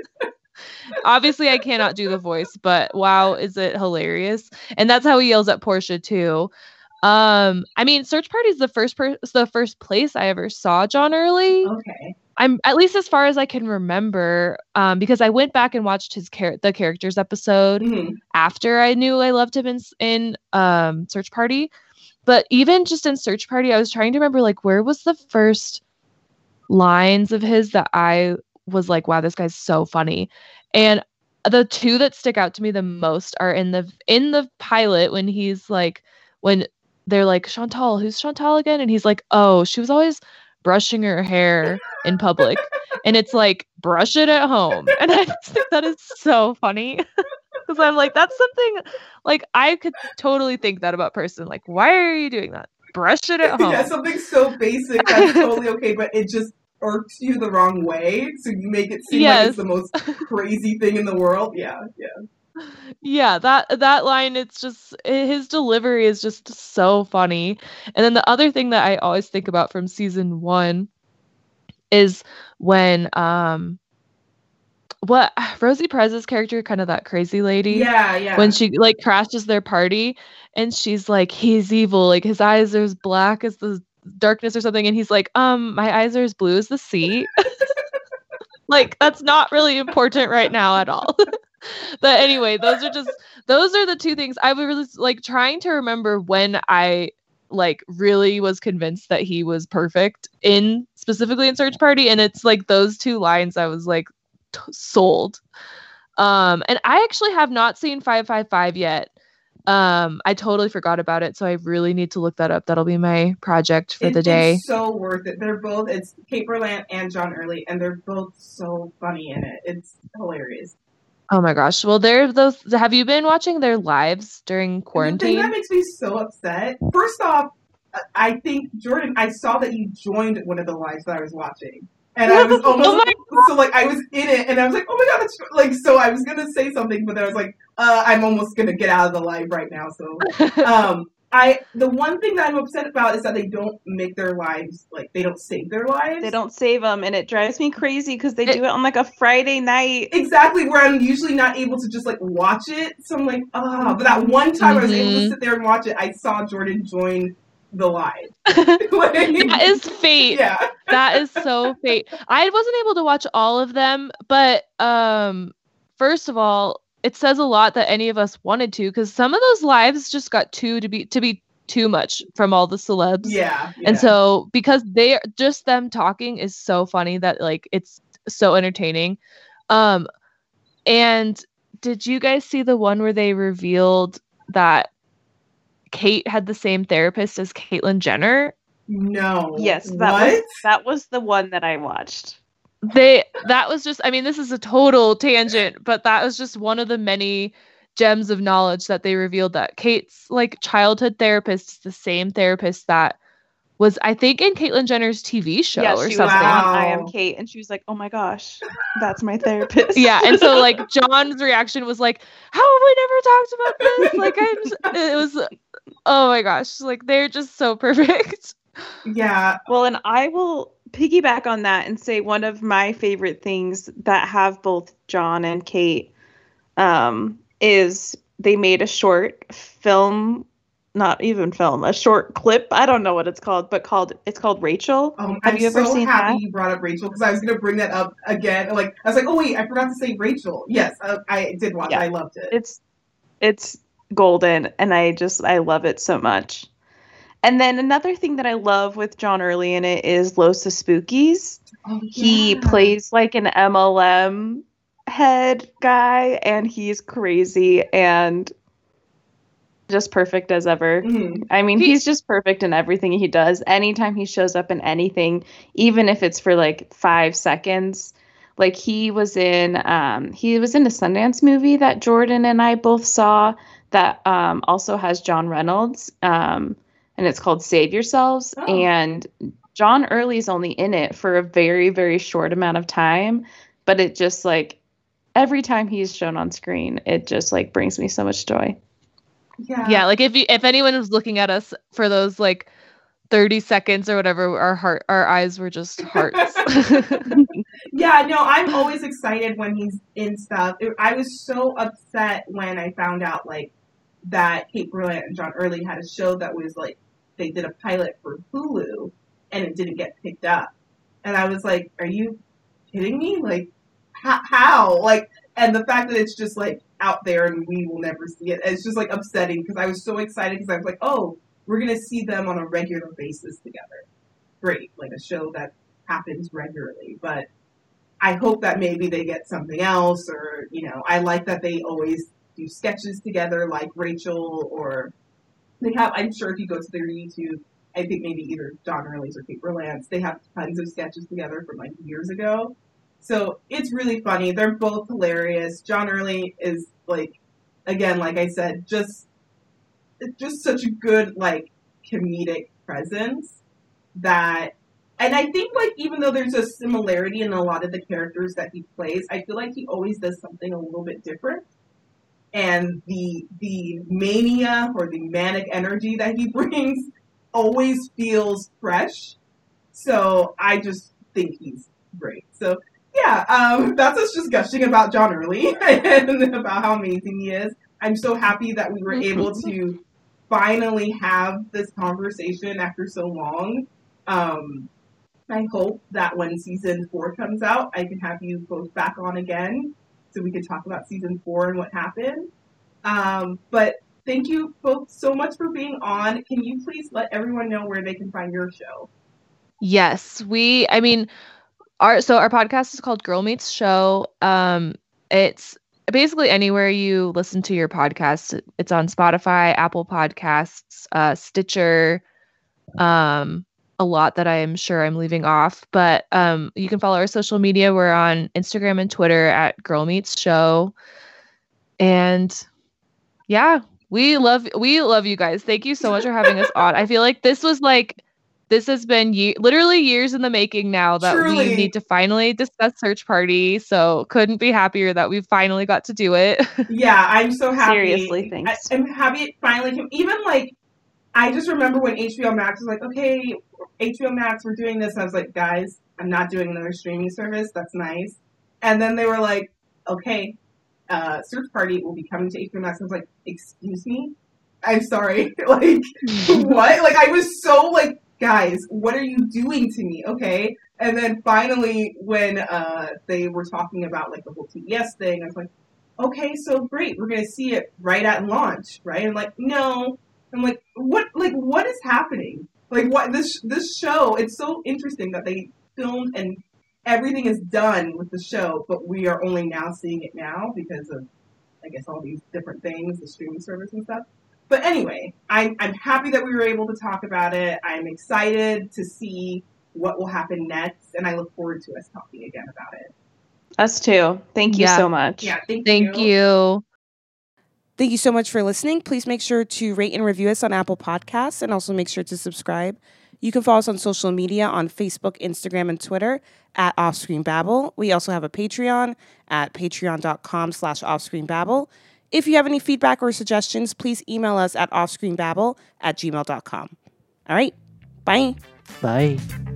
Obviously, I cannot do the voice, but wow, is it hilarious? And that's how he yells at Portia too. I mean, Search Party is the first place I ever saw John Early. Okay. I'm at least as far as I can remember, because I went back and watched the characters episode after I knew I loved him in Search Party. But even just in Search Party, I was trying to remember, like, where was the first lines of his that I was like, wow, this guy's so funny. And the two that stick out to me the most are in the pilot when they're like, Chantal, who's Chantal again? And he's like, oh, she was always brushing her hair in public. And it's like, brush it at home. And I just think that is so funny. Because I'm like, that's something, like, I could totally think that about person. Like, why are you doing that? Brush it at home. Yeah, something so basic that's totally okay, but it just irks you the wrong way, so you make it seem like it's the most crazy thing in the world. Yeah, that line, it's just, his delivery is just so funny. And then the other thing that I always think about from season 1 is when Rosie Perez's character, kind of that crazy lady, yeah, when she like crashes their party and she's like, he's evil, like his eyes are as black as the darkness or something, and he's like, my eyes are as blue as the sea. Like, that's not really important right now at all. But anyway, those are the two things I was like trying to remember when I like really was convinced that he was perfect specifically in Search Party, and it's like those two lines I was like sold. And I actually have not seen 555 yet. I totally forgot about it, so I really need to look that up. That'll be my project for the day. It's so worth it. It's Kate Berlant and John Early, and they're both so funny in it. It's hilarious. Oh my gosh. Well, have you been watching their lives during quarantine? The thing that makes me so upset, first off, I think, Jordan, I saw that you joined one of the lives that I was watching. And I was almost, so like, I was in it, and I was like, oh my god, that's, like, so I was gonna say something, but then I was like, I'm almost gonna get out of the live right now, so, the one thing that I'm upset about is that they don't make their lives, like, they don't save their lives. They don't save them, and it drives me crazy, because they do it on, like, a Friday night. Exactly, where I'm usually not able to just, like, watch it, so I'm like, but that one time I was able to sit there and watch it, I saw Jordan join the live. That is fate. Yeah. That is so fate. I wasn't able to watch all of them, but first of all, it says a lot that any of us wanted to, because some of those lives just got to be too much from all the celebs. Yeah. And so because just them talking is so funny that like it's so entertaining. And did you guys see the one where they revealed that Kate had the same therapist as Caitlyn Jenner? No. Yes, that was the one that I watched. That was just, I mean, this is a total tangent, but that was just one of the many gems of knowledge that they revealed, that Kate's like childhood therapist is the same therapist that was, I think, in Caitlyn Jenner's TV show or something. Wow. I Am Kate, and she was like, oh my gosh, that's my therapist. Yeah, and so like John's reaction was like, how have we never talked about this? Like, it was, oh my gosh, like they're just so perfect. Yeah. Well, and I will piggyback on that and say one of my favorite things that have both John and Kate is they made a short film, not even film, a short clip. I don't know what it's called, but it's called Rachel. Have you ever seen that? I'm so happy you brought up Rachel, because I was going to bring that up again. Like, I was like, oh wait, I forgot to say Rachel. Yes, I did watch it. I loved it. It's golden, and I love it so much. And then another thing that I love with John Early in it is Los Spookies. Oh, yeah. He plays like an MLM head guy, and he's crazy and just perfect as ever. Mm-hmm. I mean, he's just perfect in everything he does. Anytime he shows up in anything, even if it's for like 5 seconds. Like he was in a Sundance movie that Jordan and I both saw that also has John Reynolds. And it's called Save Yourselves. Oh. And John Early's only in it for a very, very short amount of time. But it just like, every time he's shown on screen, it just like brings me so much joy. Yeah, like if anyone was looking at us for those like 30 seconds or whatever, our eyes were just hearts. Yeah, no, I'm always excited when he's in stuff. I was so upset when I found out like that Kate Berlant and John Early had a show that was like, they did a pilot for Hulu and it didn't get picked up. And I was like, are you kidding me? Like, how? Like, and the fact that it's just like out there and we will never see it, it's just like upsetting, because I was so excited, because I was like, oh, we're going to see them on a regular basis together. Great. Like a show that happens regularly. But I hope that maybe they get something else, or, you know, I like that they always do sketches together like Rachel, or they have, I'm sure if you go to their YouTube, I think maybe either John Early's or Kate Berlant's, they have tons of sketches together from like years ago. So it's really funny. They're both hilarious. John Early is like, again, like I said, just such a good like comedic presence that And I think, like, even though there's a similarity in a lot of the characters that he plays, I feel like he always does something a little bit different. And the mania or the manic energy that he brings always feels fresh. So I just think he's great. So yeah, that's us just gushing about John Early and about how amazing he is. I'm so happy that we were able to finally have this conversation after so long. I hope that when season 4 comes out, I can have you both back on again so we can talk about season 4 and what happened. But thank you both so much for being on. Can you please let everyone know where they can find your show? Yes, our podcast is called Girl Meets Show. It's basically anywhere you listen to your podcast. It's on Spotify, Apple Podcasts, Stitcher, a lot that I'm sure I'm leaving off, but you can follow our social media. We're on Instagram and Twitter at Girl Meets Show. And yeah, we love you guys. Thank you so much for having us on. I feel like this has been literally years in the making now that Truly. We need to finally discuss Search Party. So couldn't be happier that we finally got to do it. Yeah, I'm so happy. Seriously, thanks. I'm happy it finally came. Even like, I just remember when HBO Max was like, okay, HBO Max, we're doing this. And I was like, guys, I'm not doing another streaming service. That's nice. And then they were like, okay, Search Party will be coming to HBO Max. I was like, excuse me? I'm sorry. Like, what? Like, I was so like, guys, what are you doing to me? Okay. And then finally, when they were talking about like the whole TBS thing, I was like, okay, so great. We're going to see it right at launch, right? I'm like, no. I'm like, what is happening? Like, what this show, it's so interesting that they filmed and everything is done with the show, but we are only now seeing it now because of, I guess, all these different things, the streaming service and stuff. But anyway, I'm happy that we were able to talk about it. I'm excited to see what will happen next, and I look forward to us talking again about it. Us too. Thank you so much. Yeah, thank you. Thank you so much for listening. Please make sure to rate and review us on Apple Podcasts, and also make sure to subscribe. You can follow us on social media on Facebook, Instagram, and Twitter at Offscreen Babble. We also have a Patreon at patreon.com/offscreenbabble. If you have any feedback or suggestions, please email us at offscreenbabble@gmail.com. All right. Bye. Bye.